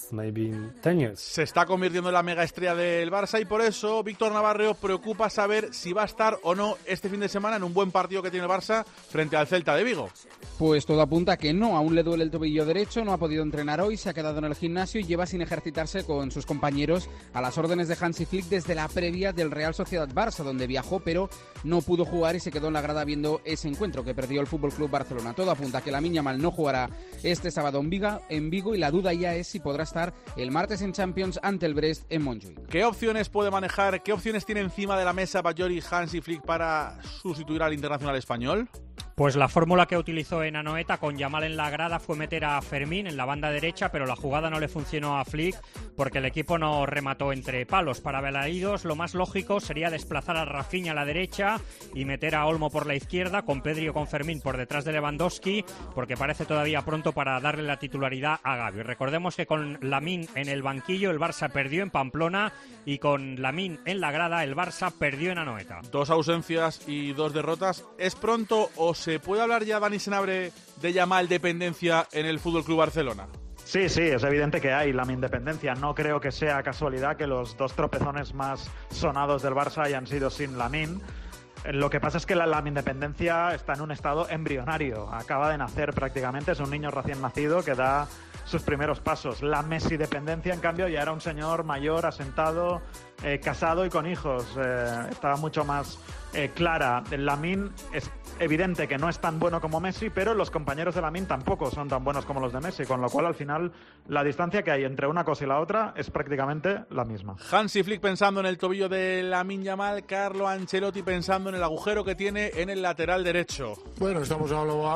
Speaker 18: Se está convirtiendo en la mega estrella del Barça y por eso Víctor Navarro preocupa saber si va a estar o no este fin de semana en un buen partido que tiene el Barça frente al Celta de Vigo.
Speaker 15: Pues todo apunta a que no, aún le duele el tobillo derecho, no ha podido entrenar hoy, se ha quedado en el gimnasio y lleva sin ejercitarse con sus compañeros a las órdenes de Hansi Flick desde la previa del Real Sociedad Barça, donde viajó pero no pudo jugar y se quedó en la grada viendo ese encuentro que perdió el F C Barcelona. Todo apunta a que Lamine Yamal no jugará este sábado en Vigo, en Vigo y la duda ya es si podrá estar el martes en Champions ante el Brest en Montjuïc.
Speaker 18: ¿Qué opciones puede manejar, qué opciones tiene encima de la mesa Bajori Hansi Flick para sustituir al internacional español?
Speaker 16: Pues la fórmula que utilizó en Anoeta con Yamal en la grada fue meter a Fermín en la banda derecha, pero la jugada no le funcionó a Flick porque el equipo no remató entre palos. Para Balaídos lo más lógico sería desplazar a Rafinha a la derecha y meter a Olmo por la izquierda, con Pedri o con Fermín por detrás de Lewandowski, porque parece todavía pronto para darle la titularidad a Gavi. Recordemos que con Lamine en el banquillo el Barça perdió en Pamplona y con Lamine en la grada el Barça perdió en Anoeta.
Speaker 18: Dos ausencias y dos derrotas. ¿Es pronto o se puede hablar ya, Dani Senabre, de Yamal dependencia en el F C Barcelona?
Speaker 17: Sí, sí, es evidente que hay la independencia. No creo que sea casualidad que los dos tropezones más sonados del Barça hayan sido sin Lamine. Lo que pasa es que la, la independencia está en un estado embrionario. Acaba de nacer prácticamente, es un niño recién nacido que da sus primeros pasos. La Messi dependencia, en cambio, ya era un señor mayor, asentado, eh, casado y con hijos. Eh, estaba mucho más eh, clara. Lamine es evidente que no es tan bueno como Messi, pero los compañeros de Lamine tampoco son tan buenos como los de Messi, con lo cual al final la distancia que hay entre una cosa y la otra es prácticamente la misma.
Speaker 18: Hansi Flick pensando en el tobillo de Lamine Yamal, Carlo Ancelotti pensando en el agujero que tiene en el lateral derecho.
Speaker 19: Bueno, estamos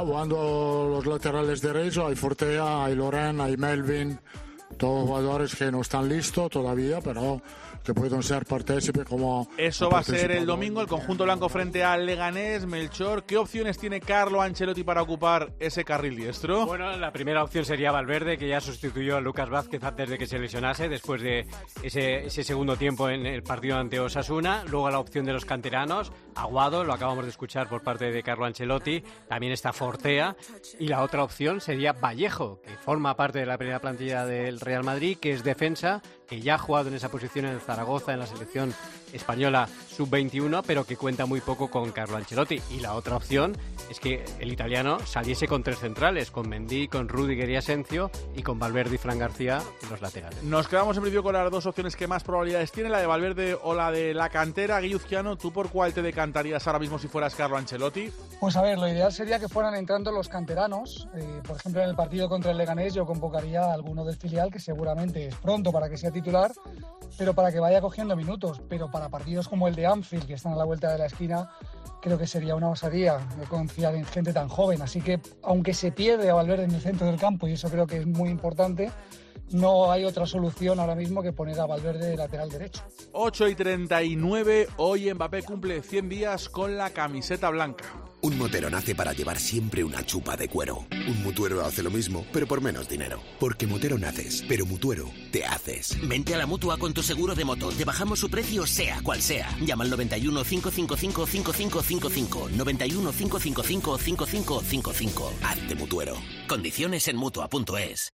Speaker 19: jugando los laterales derechos, hay Fortea, hay Loren, hay Melvin, todos jugadores que no están listos todavía, pero que pueden ser partícipes como...
Speaker 18: Eso va a ser el domingo, el conjunto blanco frente al Leganés. Melchor, ¿qué opciones tiene Carlo Ancelotti para ocupar ese carril diestro?
Speaker 20: Bueno, la primera opción sería Valverde, que ya sustituyó a Lucas Vázquez antes de que se lesionase, después de ese, ese segundo tiempo en el partido ante Osasuna. Luego la opción de los canteranos, Aguado, lo acabamos de escuchar por parte de Carlo Ancelotti. También está Fortea. Y la otra opción sería Vallejo, que forma parte de la primera plantilla del Real Madrid, que es defensa, que ya ha jugado en esa posición en el Zaragoza, en la selección española sub veintiuno, pero que cuenta muy poco con Carlo Ancelotti. Y la otra opción es que el italiano saliese con tres centrales, con Mendy, con Rüdiger y Asensio, y con Valverde y Fran García en los laterales.
Speaker 18: Nos quedamos en principio con las dos opciones que más probabilidades tiene, la de Valverde o la de la cantera. Guilluzquiano, ¿tú por cuál te decantarías ahora mismo si fueras Carlo Ancelotti?
Speaker 21: Pues a ver, lo ideal sería que fueran entrando los canteranos. Eh, por ejemplo, en el partido contra el Leganés yo convocaría a alguno del filial, que seguramente es pronto para que sea titular, pero para que vaya cogiendo minutos. Pero para partidos como el de Anfield, que están a la vuelta de la esquina, creo que sería una osadía confiar en gente tan joven. Así que, aunque se pierde a Valverde en el centro del campo, y eso creo que es muy importante, no hay otra solución ahora mismo que poner a Valverde de lateral derecho.
Speaker 18: ocho y treinta y nueve, hoy Mbappé cumple cien días con la camiseta blanca.
Speaker 2: Un motero nace para llevar siempre una chupa de cuero. Un mutuero hace lo mismo, pero por menos dinero. Porque motero naces, pero mutuero te haces.
Speaker 22: Vente a la Mutua con tu seguro de moto. Te bajamos su precio sea cual sea. Llama al noventa y uno, cinco cinco cinco, cinco cinco cinco cinco. noventa y uno, cinco cinco cinco, cinco cinco cinco cinco. Hazte mutuero. Condiciones en Mutua punto es.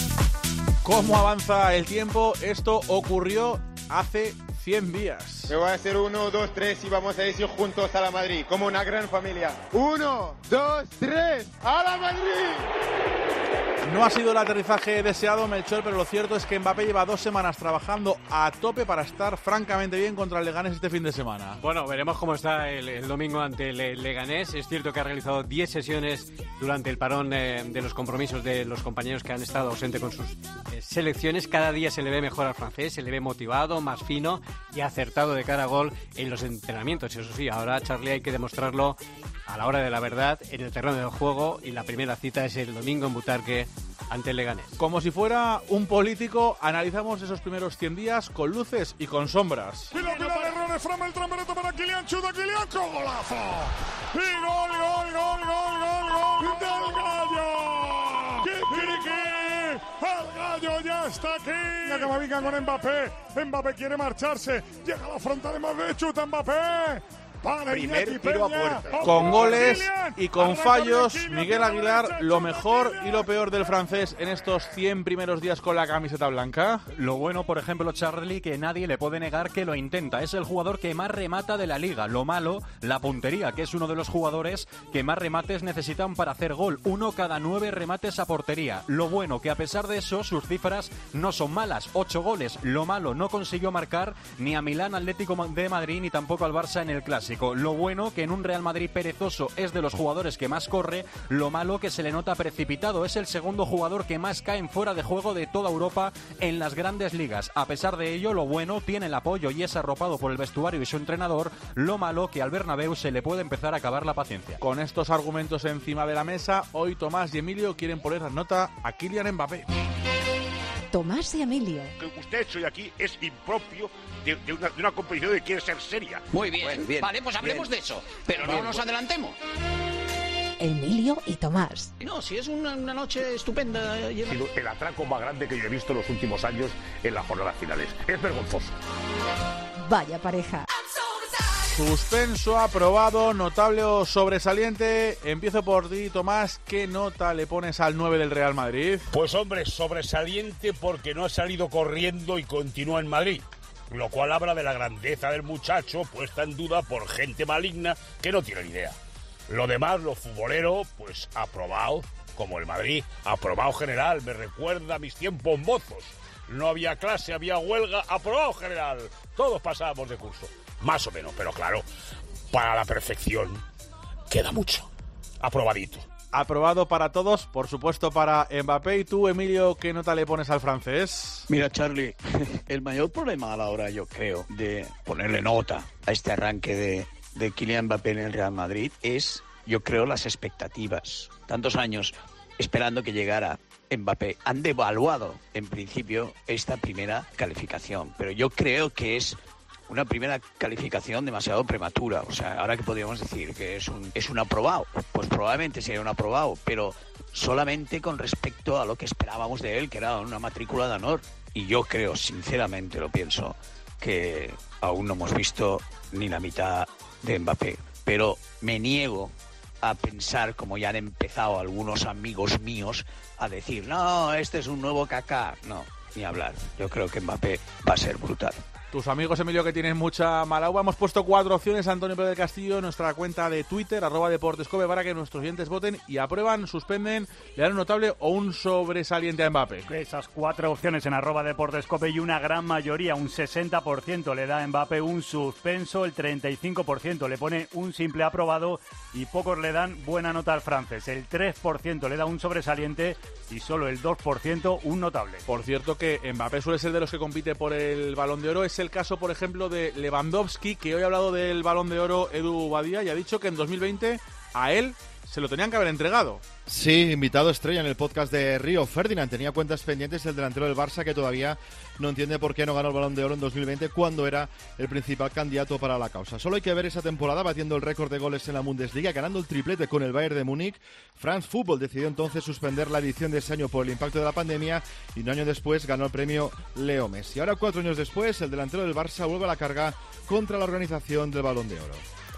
Speaker 18: ¿Cómo avanza el tiempo? Esto ocurrió hace cien días.
Speaker 23: Me voy a hacer uno, dos, tres y vamos a decir juntos a la Madrid, como una gran familia. Uno, dos, tres, ¡a la Madrid!
Speaker 18: No ha sido el aterrizaje deseado, Melchor, pero lo cierto es que Mbappé lleva dos semanas trabajando a tope para estar francamente bien contra el Leganés este fin de semana.
Speaker 20: Bueno, veremos cómo está el, el domingo ante el Leganés. Es cierto que ha realizado diez sesiones durante el parón eh, de los compromisos de los compañeros que han estado ausentes con sus eh, selecciones. Cada día se le ve mejor al francés, se le ve motivado, más fino y acertado de cara a gol en los entrenamientos. Eso sí, ahora, Charlie, hay que demostrarlo a la hora de la verdad en el terreno del juego, y la primera cita es el domingo en Butarque ante el Leganés.
Speaker 18: Como si fuera un político, analizamos esos primeros cien días con luces y con sombras.
Speaker 24: Mira, mira, error de Fran, el trampereto para Kylian, chuta Kylian, ¡qué golazo! Y gol, gol, gol, gol, gol, gol del Gallo. ¡Qué triqui! El Gallo ya está aquí. Ya Camavinga con Mbappé. Mbappé quiere marcharse. Llega a la frontal de Mbappé, chuta Mbappé.
Speaker 25: Primer tiro a puerta.
Speaker 18: Con goles y con fallos, Miguel Aguilar, lo mejor y lo peor del francés en estos cien primeros días con la camiseta blanca.
Speaker 26: Lo bueno, por ejemplo, Charlie, que nadie le puede negar que lo intenta. Es el jugador que más remata de la liga. Lo malo, la puntería, que es uno de los jugadores que más remates necesitan para hacer gol. Uno cada nueve remates a portería. Lo bueno, que a pesar de eso, sus cifras no son malas. Ocho goles. Lo malo, no consiguió marcar ni a Milán, Atlético de Madrid, ni tampoco al Barça en el Clásico. Lo bueno, que en un Real Madrid perezoso es de los jugadores que más corre. Lo malo, que se le nota precipitado. Es el segundo jugador que más cae en fuera de juego de toda Europa en las grandes ligas. A pesar de ello, lo bueno, tiene el apoyo y es arropado por el vestuario y su entrenador. Lo malo, que al Bernabéu se le puede empezar a acabar la paciencia.
Speaker 18: Con estos argumentos encima de la mesa, hoy Tomás y Emilio quieren poner la nota a Kylian Mbappé.
Speaker 27: Tomás y Emilio.
Speaker 25: Lo que usted ha hecho hoy aquí es impropio de, de, una, de una competición que quiere ser seria.
Speaker 28: Muy bien.
Speaker 25: Bueno,
Speaker 28: bien. Vale, pues hablemos bien de eso, pero bien, no nos bueno. adelantemos.
Speaker 27: Emilio y Tomás.
Speaker 28: No, si es una, una noche estupenda.
Speaker 25: Ha sido el atraco más grande que yo he visto en los últimos años en las jornadas finales. Es vergonzoso.
Speaker 27: Vaya pareja.
Speaker 18: Suspenso, aprobado, notable o sobresaliente. Empiezo por ti, Tomás. ¿Qué nota le pones al nueve del Real Madrid?
Speaker 25: Pues hombre, sobresaliente porque no ha salido corriendo y continúa en Madrid. Lo cual habla de la grandeza del muchacho, puesta en duda por gente maligna que no tiene ni idea. Lo demás, lo futbolero, pues aprobado, como el Madrid, aprobado general. Me recuerda a mis tiempos mozos. No había clase, había huelga, aprobado general. Todos pasábamos de curso. Más o menos, pero claro, para la perfección queda mucho. Aprobadito.
Speaker 18: Aprobado para todos, por supuesto para Mbappé. Y tú, Emilio, ¿qué nota le pones al francés?
Speaker 29: Mira, Charlie, el mayor problema a la hora, yo creo, de ponerle nota a este arranque de, de Kylian Mbappé en el Real Madrid es, yo creo, las expectativas. Tantos años esperando que llegara Mbappé. Han devaluado, en principio, esta primera calificación. Pero yo creo que es una primera calificación demasiado prematura. O sea, ahora que podríamos decir que es un, es un aprobado, pues probablemente sería un aprobado, pero solamente con respecto a lo que esperábamos de él, que era una matrícula de honor. Y yo creo, sinceramente lo pienso, que aún no hemos visto ni la mitad de Mbappé. Pero me niego a pensar, como ya han empezado algunos amigos míos, a decir, no, este es un nuevo Kaká. No, ni hablar. Yo creo que Mbappé va a ser brutal.
Speaker 18: Tus amigos, Emilio, que tienen mucha mala uva. Hemos puesto cuatro opciones a Antonio Pérez del Castillo en nuestra cuenta de Twitter, arroba deportescope, para que nuestros oyentes voten y aprueban, suspenden, le dan un notable o un sobresaliente a Mbappé.
Speaker 30: Esas cuatro opciones en arroba deportescope y una gran mayoría, un sesenta por ciento le da a Mbappé un suspenso, el treinta y cinco por ciento le pone un simple aprobado y pocos le dan buena nota al francés. El tres por ciento le da un sobresaliente y solo el dos por ciento un notable.
Speaker 18: Por cierto que Mbappé suele ser de los que compite por el Balón de Oro. Es el caso, por ejemplo, de Lewandowski, que hoy ha hablado del Balón de Oro Edu Badía y ha dicho que en dos mil veinte a él se lo tenían que haber entregado.
Speaker 1: Sí, invitado estrella en el podcast de Río Ferdinand. Tenía cuentas pendientes el delantero del Barça, que todavía no entiende por qué no ganó el Balón de Oro en dos mil veinte cuando era el principal candidato para la causa. Solo hay que ver esa temporada batiendo el récord de goles en la Bundesliga, ganando el triplete con el Bayern de Múnich. France Football decidió entonces suspender la edición de ese año por el impacto de la pandemia y un año después ganó el premio Leo Messi. Ahora, cuatro años después, el delantero del Barça vuelve a la carga contra la organización del Balón de Oro.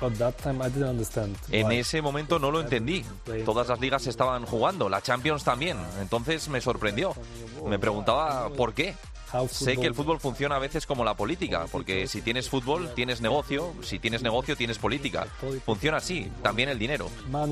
Speaker 14: En ese momento no lo entendí. Todas las ligas estaban jugando, la Champions también. Entonces me sorprendió. Me preguntaba por qué. Sé que el fútbol funciona a veces como la política, porque si tienes fútbol, tienes negocio, si tienes negocio, tienes política. Funciona así, también el dinero.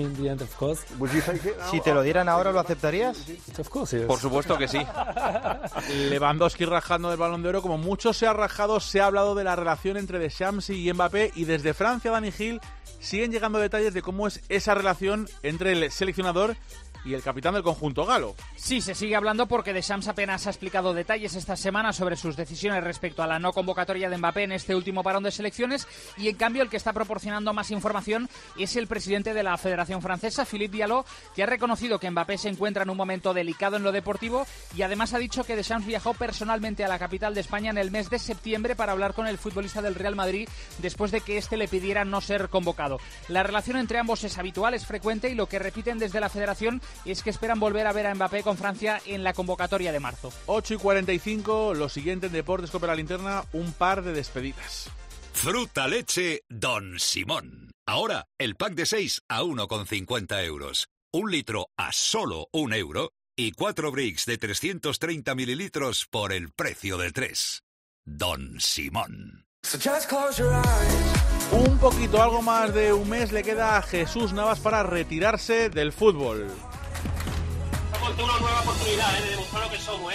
Speaker 3: Si te lo dieran ahora, ¿lo aceptarías?
Speaker 14: Por supuesto que sí.
Speaker 18: Lewandowski rajando del Balón de Oro, como mucho se ha rajado, se ha hablado de la relación entre Deschamps y Mbappé, y desde Francia, Dani Gil, siguen llegando detalles de cómo es esa relación entre el seleccionador y el capitán del conjunto galo.
Speaker 4: Sí, se sigue hablando porque Deschamps apenas ha explicado detalles esta semana sobre sus decisiones respecto a la no convocatoria de Mbappé en este último parón de selecciones, y en cambio el que está proporcionando más información es el presidente de la Federación Francesa, Philippe Diallo, que ha reconocido que Mbappé se encuentra en un momento delicado en lo deportivo, y además ha dicho que Deschamps viajó personalmente a la capital de España en el mes de septiembre para hablar con el futbolista del Real Madrid después de que éste le pidiera no ser convocado. La relación entre ambos es habitual, es frecuente, y lo que repiten desde la Federación es que esperan volver a ver a Mbappé con Francia en la convocatoria de marzo.
Speaker 18: ocho y cuarenta y cinco, lo siguiente en Deportes Cope la Linterna, un par de despedidas.
Speaker 5: Fruta leche Don Simón. Ahora el pack de seis a uno con cincuenta euros. Un litro a solo un euro y cuatro bricks de trescientos treinta mililitros por el precio de tres. Don Simón.
Speaker 18: Un poquito, algo más de un mes le queda a Jesús Navas para retirarse del fútbol.
Speaker 8: Una nueva oportunidad, ¿eh? De demostrar lo que somos, ¿eh?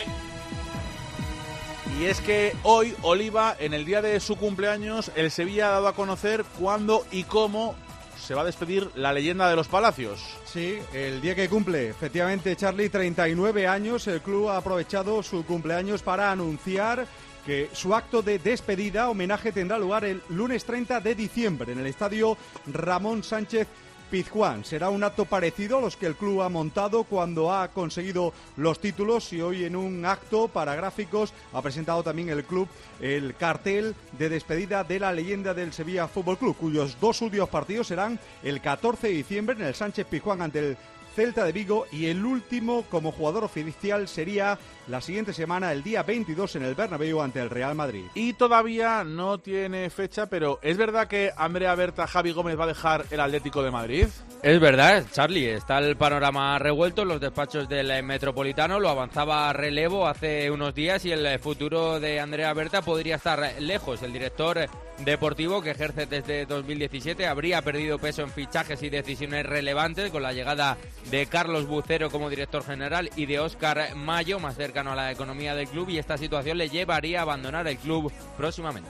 Speaker 18: Y es que hoy, Oliva, en el día de su cumpleaños, el Sevilla ha dado a conocer cuándo y cómo se va a despedir la leyenda de los Palacios.
Speaker 9: Sí, el día que cumple, efectivamente, Charlie, treinta y nueve años, el club ha aprovechado su cumpleaños para anunciar que su acto de despedida, homenaje, tendrá lugar el lunes treinta de diciembre en el estadio Ramón Sánchez Pizjuán. Será un acto parecido a los que el club ha montado cuando ha conseguido los títulos, y hoy en un acto para gráficos ha presentado también el club el cartel de despedida de la leyenda del Sevilla Fútbol Club, cuyos dos últimos partidos serán el catorce de diciembre en el Sánchez Pizjuán ante el Celta de Vigo, y el último como jugador oficial sería la siguiente semana, el día veintidós, en el Bernabéu ante el Real Madrid.
Speaker 18: Y todavía no tiene fecha, pero ¿es verdad que Andrea Berta, Javi Gómez va a dejar el Atlético de Madrid?
Speaker 10: Es verdad, Charlie, está el panorama revuelto en los despachos del Metropolitano, lo avanzaba relevo hace unos días, y el futuro de Andrea Berta podría estar lejos. El director deportivo, que ejerce desde dos mil diecisiete, habría perdido peso en fichajes y decisiones relevantes con la llegada de Carlos Bucero como director general y de Óscar Mayo, más cercano a la economía del club, y esta situación le llevaría a abandonar el club próximamente.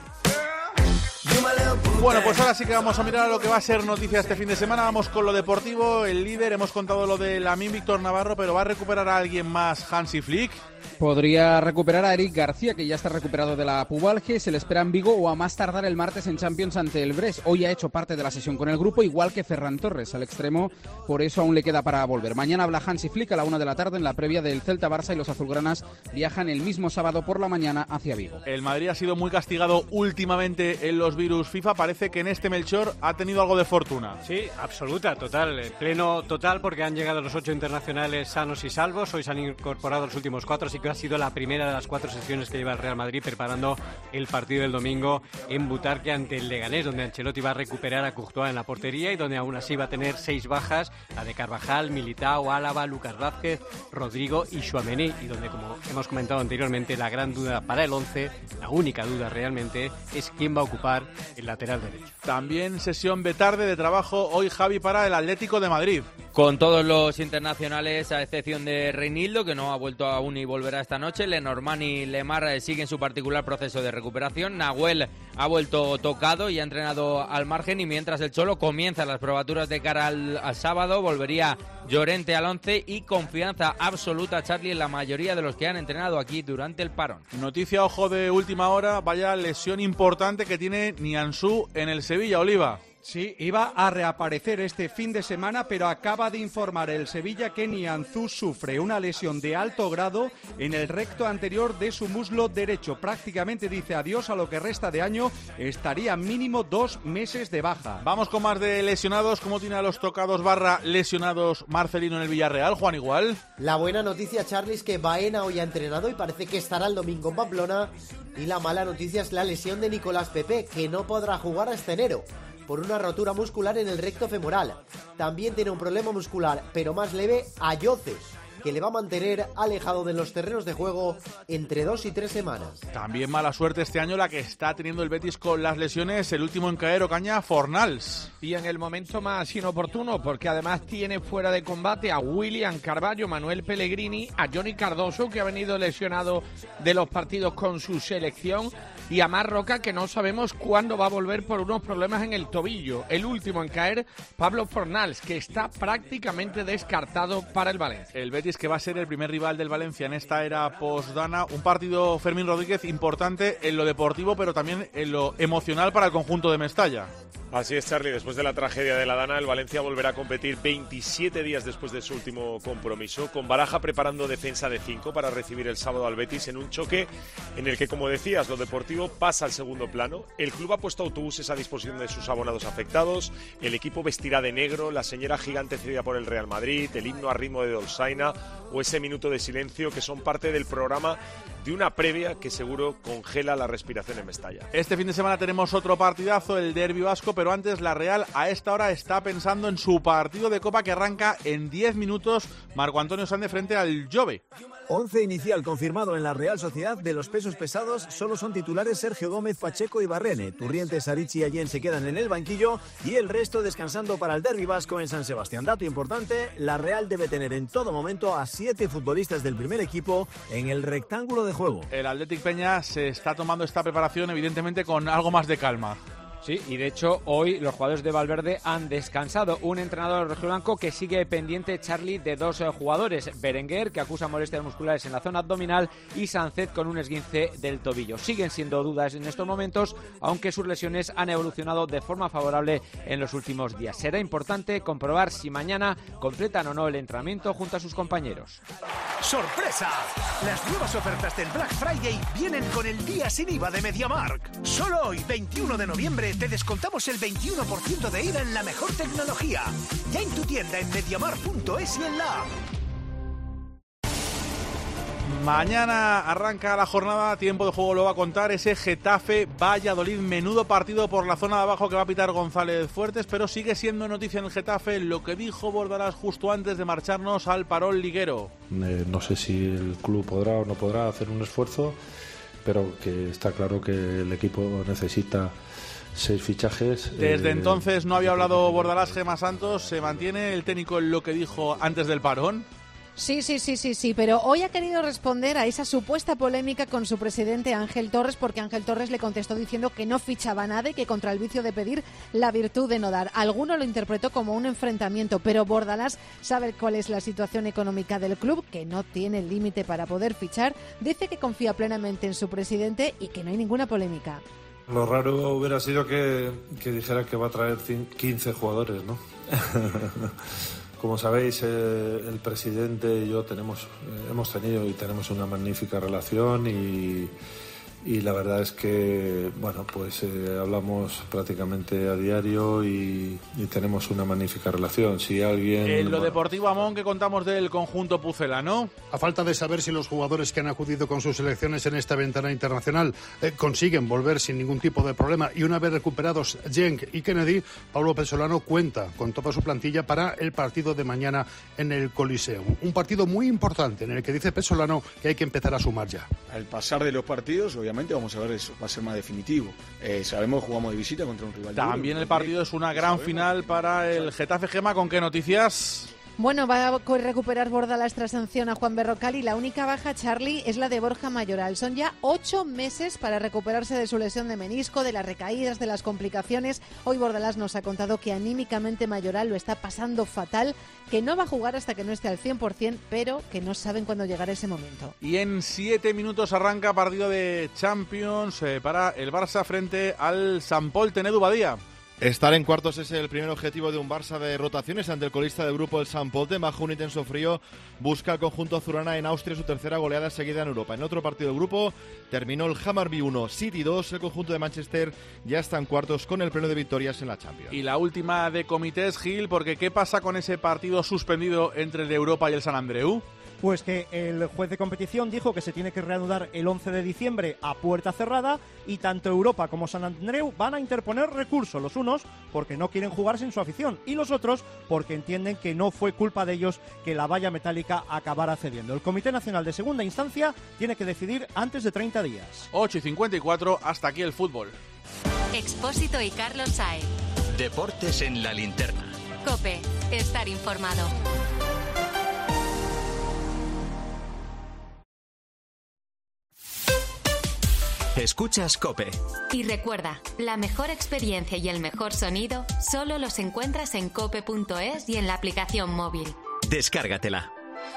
Speaker 18: Bueno, pues ahora sí que vamos a mirar a lo que va a ser noticia este fin de semana. Vamos con lo deportivo, el líder. Hemos contado lo de Lamine Víctor Navarro, pero ¿va a recuperar a alguien más Hansi Flick?
Speaker 15: Podría recuperar a Eric García, que ya está recuperado de la pubalgia, se le espera en Vigo o a más tardar el martes en Champions ante el Brest. Hoy ha hecho parte de la sesión con el grupo, igual que Ferran Torres, al extremo, por eso aún le queda para volver. Mañana habla Hansi Flick a la una de la tarde en la previa del Celta-Barça, y los azulgranas viajan el mismo sábado por la mañana hacia Vigo.
Speaker 18: El Madrid ha sido muy castigado últimamente en los virus FIFA. Parece que en este Melchor ha tenido algo de fortuna.
Speaker 20: Sí, absoluta, total, pleno total, porque han llegado los ocho internacionales sanos y salvos. Hoy se han incorporado los últimos cuatro, así que ha sido la primera de las cuatro sesiones que lleva el Real Madrid preparando el partido del domingo en Butarque ante el Leganés, donde Ancelotti va a recuperar a Courtois en la portería y donde aún así va a tener seis bajas, la de Carvajal, Militao, Álava, Lucas Vázquez, Rodrigo y Tchouaméni, y donde, como hemos comentado anteriormente, la gran duda para el once, la única duda realmente, es quién va a ocupar el lateral derecho.
Speaker 18: También sesión de tarde de trabajo hoy, Javi, para el Atlético de Madrid.
Speaker 10: Con todos los internacionales, a excepción de Reinildo, que no ha vuelto aún y volverá esta noche. Lenormand y Lemar siguen su particular proceso de recuperación. Nahuel ha vuelto tocado y ha entrenado al margen, y mientras el Cholo comienza las probaturas de cara al, al sábado, volvería Llorente al once, y confianza absoluta, Charlie, en la mayoría de los que han entrenado aquí durante el parón.
Speaker 18: Noticia, ojo, de última hora, vaya lesión importante que tiene Nianzú en el Sevilla, Oliva.
Speaker 9: Sí, iba a reaparecer este fin de semana, pero acaba de informar el Sevilla que Nianzú sufre una lesión de alto grado en el recto anterior de su muslo derecho. Prácticamente dice adiós a lo que resta de año, estaría mínimo dos meses de baja.
Speaker 18: Vamos con más de lesionados. ¿Cómo tiene a los tocados barra lesionados Marcelino en el Villarreal? Juan, igual.
Speaker 2: La buena noticia, Charly, es que Baena hoy ha entrenado y parece que estará el domingo en Pamplona. Y la mala noticia es la lesión de Nicolás Pepe, que no podrá jugar hasta enero por una rotura muscular en el recto femoral. También tiene un problema muscular, pero más leve, Ayoce, que le va a mantener alejado de los terrenos de juego entre dos y tres semanas.
Speaker 18: También mala suerte este año la que está teniendo el Betis con las lesiones. El último en caer, Ocaña, Fornals.
Speaker 6: Y en el momento más inoportuno, porque además tiene fuera de combate a William Carvalho, Manuel Pellegrini, a Johnny Cardoso, que ha venido lesionado de los partidos con su selección, y a Mar Roca, que no sabemos cuándo va a volver por unos problemas en el tobillo. El último en caer, Pablo Fornals, que está prácticamente descartado para el Valencia.
Speaker 18: El Betis, que va a ser el primer rival del Valencia en esta era post-Dana. Un partido, Fermín Rodríguez, importante en lo deportivo, pero también en lo emocional para el conjunto de Mestalla.
Speaker 7: Así es, Charly. Después de la tragedia de la Dana, el Valencia volverá a competir veintisiete días después de su último compromiso, con Baraja preparando defensa de cinco para recibir el sábado al Betis en un choque en el que, como decías, lo deportivo pasa al segundo plano. El club ha puesto autobuses a disposición de sus abonados afectados, el equipo vestirá de negro, la señora gigante cedida por el Real Madrid, el himno a ritmo de Dolçaina o ese minuto de silencio, que son parte del programa de una previa que seguro congela la respiración en Mestalla.
Speaker 18: Este fin de semana tenemos otro partidazo, el derbi vasco, pero antes la Real a esta hora está pensando en su partido de Copa que arranca en diez minutos. Marco Antonio Sande frente al Jove.
Speaker 11: Once inicial confirmado en la Real Sociedad. De los pesos pesados solo son titulares Sergio Gómez, Pacheco y Barrene. Turrientes, Arichi y Allen se quedan en el banquillo y el resto descansando para el derbi vasco en San Sebastián. Dato importante, la Real debe tener en todo momento a siete futbolistas del primer equipo en el rectángulo de juego.
Speaker 18: El Athletic Peña se está tomando esta preparación evidentemente con algo más de calma.
Speaker 6: Sí, y de hecho hoy los jugadores de Valverde han descansado. Un entrenador rojiblanco que sigue pendiente, Charly, de dos eh, jugadores. Berenguer, que acusa molestias musculares en la zona abdominal, y Sánchez con un esguince del tobillo. Siguen siendo dudas en estos momentos, aunque sus lesiones han evolucionado de forma favorable en los últimos días. Será importante comprobar si mañana completan o no el entrenamiento junto a sus compañeros.
Speaker 12: ¡Sorpresa! Las nuevas ofertas del Black Friday vienen con el día sin I V A de MediaMarkt. Solo hoy, veintiuno de noviembre, te descontamos el veintiuno por ciento de I V A en la mejor tecnología. Ya en tu tienda en mediamar punto es y en la app.
Speaker 18: Mañana arranca la jornada, tiempo de juego lo va a contar ese Getafe Valladolid, menudo partido por la zona de abajo que va a pitar González Fuertes, pero sigue siendo noticia en el Getafe lo que dijo Bordalás justo antes de marcharnos al parón liguero.
Speaker 13: Eh, no sé si el club podrá o no podrá hacer un esfuerzo, pero que está claro que el equipo necesita seis fichajes.
Speaker 18: Desde
Speaker 13: eh,
Speaker 18: entonces no había hablado Bordalás. Gemma Santos, ¿se mantiene el técnico en lo que dijo antes del parón?
Speaker 27: Sí, sí, sí, sí, sí, pero hoy ha querido responder a esa supuesta polémica con su presidente Ángel Torres, porque Ángel Torres le contestó diciendo que no fichaba nada y que contra el vicio de pedir, la virtud de no dar. Alguno lo interpretó como un enfrentamiento, pero Bordalás sabe cuál es la situación económica del club, que no tiene límite para poder fichar, dice que confía plenamente en su presidente y que no hay ninguna polémica.
Speaker 13: Lo raro hubiera sido que, que dijera que va a traer quince jugadores, ¿no? Como sabéis, eh, el presidente y yo tenemos, eh, hemos tenido y tenemos una magnífica relación y, y la verdad es que, bueno, pues eh, hablamos prácticamente a diario y, y tenemos una magnífica relación. Si alguien...
Speaker 18: En lo
Speaker 13: bueno,
Speaker 18: deportivo, Amón, ¿qué contamos del conjunto pucelano?
Speaker 16: A falta de saber si los jugadores que han acudido con sus selecciones en esta ventana internacional eh, consiguen volver sin ningún tipo de problema, y una vez recuperados Genk y Kennedy, Pablo Pesolano cuenta con toda su plantilla para el partido de mañana en el Coliseo. Un partido muy importante en el que dice Pesolano que hay que empezar a sumar ya.
Speaker 17: Al pasar de los partidos, obviamente vamos a ver eso, va a ser más definitivo. Eh, sabemos que jugamos de visita contra un rival.
Speaker 18: También
Speaker 17: duro,
Speaker 18: el partido es una gran final para el Getafe. Gema, ¿con qué noticias?
Speaker 27: Bueno, va a recuperar Bordalás tras sanción a Juan Berrocal, y la única baja, Charly, es la de Borja Mayoral. Son ya ocho meses para recuperarse de su lesión de menisco, de las recaídas, de las complicaciones. Hoy Bordalás nos ha contado que anímicamente Mayoral lo está pasando fatal, que no va a jugar hasta que no esté al cien por ciento, pero que no saben cuándo llegará ese momento.
Speaker 18: Y en siete minutos arranca partido de Champions eh, para el Barça frente al Sant Pol Tenedu Badía.
Speaker 1: Estar en cuartos es el primer objetivo de un Barça de rotaciones ante el colista del grupo, el Sant Pölten. Bajo un intenso frío busca el conjunto azulgrana en Austria su tercera goleada seguida en Europa. En otro partido del grupo terminó el Hammarby uno, City dos. El conjunto de Manchester ya está en cuartos con el pleno de victorias en la Champions.
Speaker 18: Y la última de comités, Gil, porque ¿qué pasa con ese partido suspendido entre el de Europa y el Sant Andreu?
Speaker 19: Pues que el juez de competición dijo que se tiene que reanudar el once de diciembre a puerta cerrada y tanto Europa como Sant Andreu van a interponer recurso, los unos porque no quieren jugar sin su afición y los otros porque entienden que no fue culpa de ellos que la valla metálica acabara cediendo. El Comité Nacional de Segunda Instancia tiene que decidir antes de treinta días.
Speaker 18: ocho y cincuenta y cuatro, hasta aquí el fútbol.
Speaker 21: Expósito y Carlos Saez.
Speaker 5: Deportes en la linterna.
Speaker 21: COPE, estar informado.
Speaker 5: Escuchas COPE.
Speaker 21: Y recuerda, la mejor experiencia y el mejor sonido solo los encuentras en cope punto es y en la aplicación móvil.
Speaker 5: Descárgatela.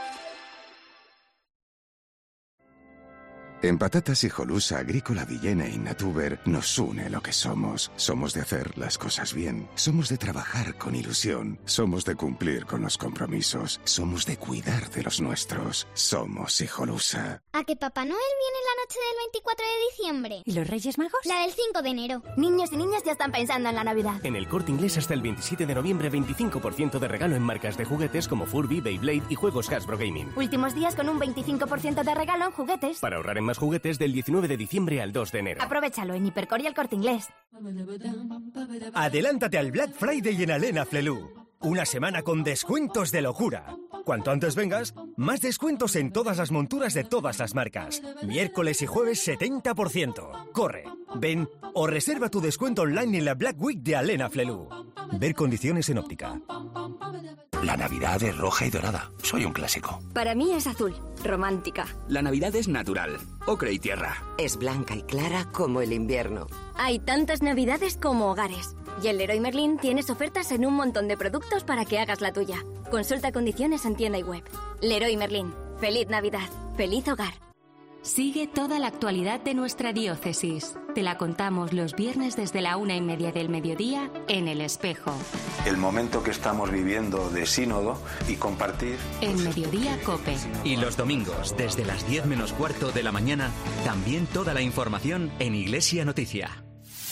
Speaker 22: En Patatas Hijolusa, Agrícola Villena y Natuber nos une lo que somos. Somos de hacer las cosas bien. Somos de trabajar con ilusión. Somos de cumplir con los compromisos. Somos de cuidar de los nuestros. Somos Hijolusa.
Speaker 23: ¿A que Papá Noel viene la noche del veinticuatro de diciembre?
Speaker 21: ¿Y los Reyes Magos?
Speaker 23: La del cinco de enero. Niños y niñas ya están pensando en la Navidad.
Speaker 24: En el Corte Inglés hasta el veintisiete de noviembre, veinticinco por ciento de regalo en marcas de juguetes como Furby, Beyblade y juegos Hasbro Gaming.
Speaker 23: Últimos días con un veinticinco por ciento de regalo en juguetes.
Speaker 24: Para ahorrar en más juguetes del diecinueve de diciembre al dos de enero.
Speaker 23: Aprovechalo en Hipercor y el Corte Inglés.
Speaker 25: Adelántate al Black Friday en Alena Flelu. Una semana con descuentos de locura. Cuanto antes vengas, más descuentos en todas las monturas de todas las marcas. Miércoles y jueves setenta por ciento. Corre, ven o reserva tu descuento online en la Black Week de Alena Flelu. Ver condiciones en óptica.
Speaker 5: La Navidad es roja y dorada. Soy un clásico.
Speaker 23: Para mí es azul, romántica.
Speaker 5: La Navidad es natural, ocre y tierra.
Speaker 26: Es blanca y clara como el invierno.
Speaker 23: Hay tantas Navidades como hogares. Y en Leroy Merlin tienes ofertas en un montón de productos para que hagas la tuya. Consulta condiciones en tienda y web. Leroy Merlin. Feliz Navidad. Feliz hogar.
Speaker 21: Sigue toda la actualidad de nuestra diócesis. Te la contamos los viernes desde la una y media del mediodía en El Espejo.
Speaker 28: El momento que estamos viviendo de sínodo y compartir.
Speaker 21: En Mediodía COPE.
Speaker 29: Y los domingos, desde las diez menos cuarto de la mañana, también toda la información en Iglesia Noticia.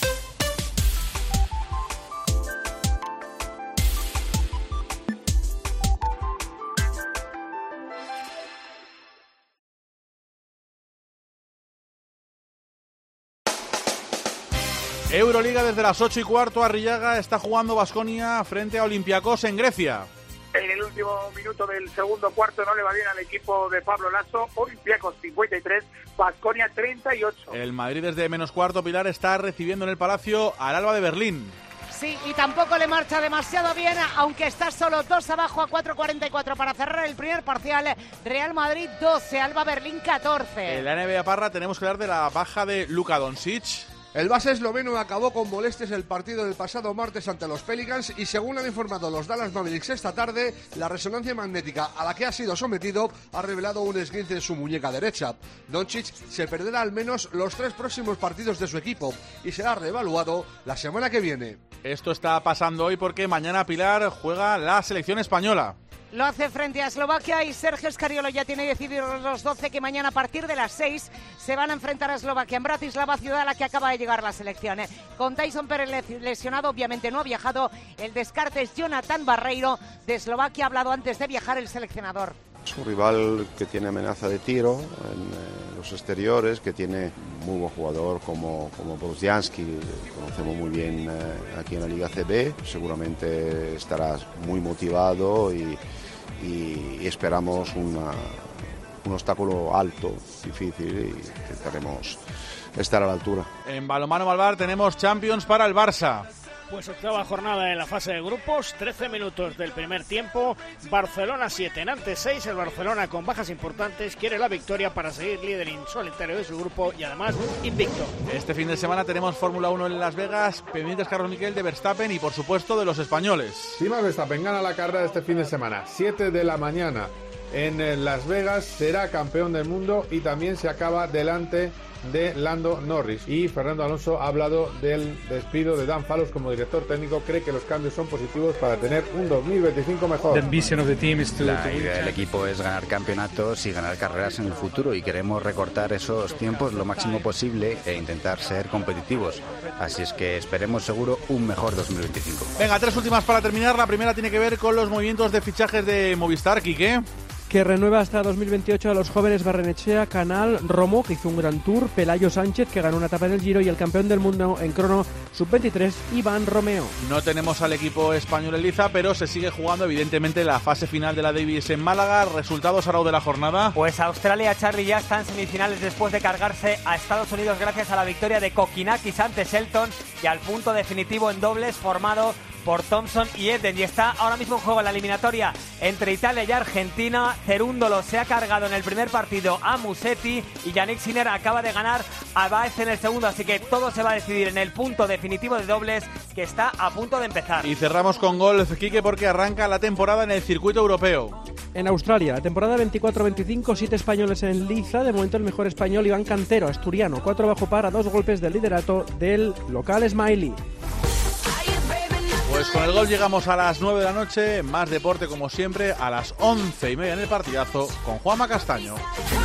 Speaker 18: Euroliga desde las ocho y cuarto, Arrillaga está jugando Baskonia frente a Olympiacos en Grecia.
Speaker 30: En el último minuto del segundo cuarto no le va bien al equipo de Pablo Lasso. Olympiacos cincuenta y tres, Baskonia treinta y ocho.
Speaker 18: El Madrid desde menos cuarto, Pilar, está recibiendo en el Palacio al Alba de Berlín.
Speaker 31: Sí, y tampoco le marcha demasiado bien, aunque está solo dos abajo a cuatro cuarenta y cuatro para cerrar el primer parcial. Real Madrid doce, Alba Berlín catorce.
Speaker 18: En la N B A, Parra, tenemos que hablar de la baja de Luka Doncic.
Speaker 32: El base esloveno acabó con molestias el partido del pasado martes ante los Pelicans y según han informado los Dallas Mavericks esta tarde, la resonancia magnética a la que ha sido sometido ha revelado un esguince en su muñeca derecha. Doncic se perderá al menos los tres próximos partidos de su equipo y será reevaluado la semana que viene.
Speaker 18: Esto está pasando hoy porque mañana, Pilar, juega la selección española.
Speaker 31: Lo hace frente a Eslovaquia y Sergio Scariolo ya tiene decidido los doce que mañana a partir de las seis se van a enfrentar a Eslovaquia en Bratislava, ciudad a la que acaba de llegar la selección. Con Tyson Pérez lesionado, obviamente no ha viajado. El descarte es Jonathan Barreiro de Eslovaquia, ha hablado antes de viajar el seleccionador.
Speaker 33: Es un rival que tiene amenaza de tiro en eh, los exteriores, que tiene muy buen jugador como, como Brozdianski, conocemos muy bien eh, aquí en la Liga C B, seguramente estará muy motivado y, y, y esperamos una, un obstáculo alto, difícil y intentaremos estar a la altura.
Speaker 18: En balonmano Malvar tenemos Champions para el Barça.
Speaker 34: Pues octava jornada en la fase de grupos, trece minutos del primer tiempo, Barcelona siete, Nantes seis, el Barcelona con bajas importantes quiere la victoria para seguir líder insólitario de su grupo y además invicto.
Speaker 18: Este fin de semana tenemos Fórmula uno en Las Vegas, pendientes Carlos Miquel de Verstappen y por supuesto de los españoles.
Speaker 35: Sí, Max Verstappen gana la carrera de este fin de semana, siete de la mañana.
Speaker 2: en Las Vegas, será campeón del mundo y también se acaba delante de Lando Norris. Y Fernando Alonso ha hablado del despido de Dan Fallows como director técnico. Cree que los cambios son positivos para tener un dos mil veinticinco mejor.
Speaker 3: La idea del equipo es ganar campeonatos y ganar carreras en el futuro, y queremos recortar esos tiempos lo máximo posible e intentar ser competitivos. Así es que esperemos seguro un mejor dos mil veinticinco.
Speaker 18: Venga, tres últimas para terminar. La primera tiene que ver con los movimientos de fichajes de Movistar, Quique.
Speaker 4: Que renueva hasta dos mil veintiocho a los jóvenes Barrenechea, Canal, Romo, que hizo un gran tour, Pelayo Sánchez, que ganó una etapa en el Giro, y el campeón del mundo en crono sub veintitrés, Iván Romeo.
Speaker 18: No tenemos al equipo español en liza, pero se sigue jugando evidentemente la fase final de la Davis en Málaga. ¿Resultados, Arau, de la jornada?
Speaker 6: Pues Australia, Charlie, ya está en semifinales después de cargarse a Estados Unidos gracias a la victoria de Kokinakis ante Shelton y al punto definitivo en dobles formado por Thompson y Eden, y está ahora mismo en juego la eliminatoria entre Italia y Argentina. Cerúndolo se ha cargado en el primer partido a Musetti y Yannick Sinner acaba de ganar a Baez en el segundo, así que todo se va a decidir en el punto definitivo de dobles que está a punto de empezar.
Speaker 18: Y cerramos con golf, Quique, porque arranca la temporada en el circuito europeo.
Speaker 4: En Australia, la temporada veinticuatro veinticinco, siete españoles en liza. De momento el mejor español, Iván Cantero, asturiano, cuatro bajo par a dos golpes del liderato del local Smiley.
Speaker 18: Pues con el gol llegamos a las nueve de la noche, más deporte como siempre, a las once y media en el partidazo con Juanma Castaño.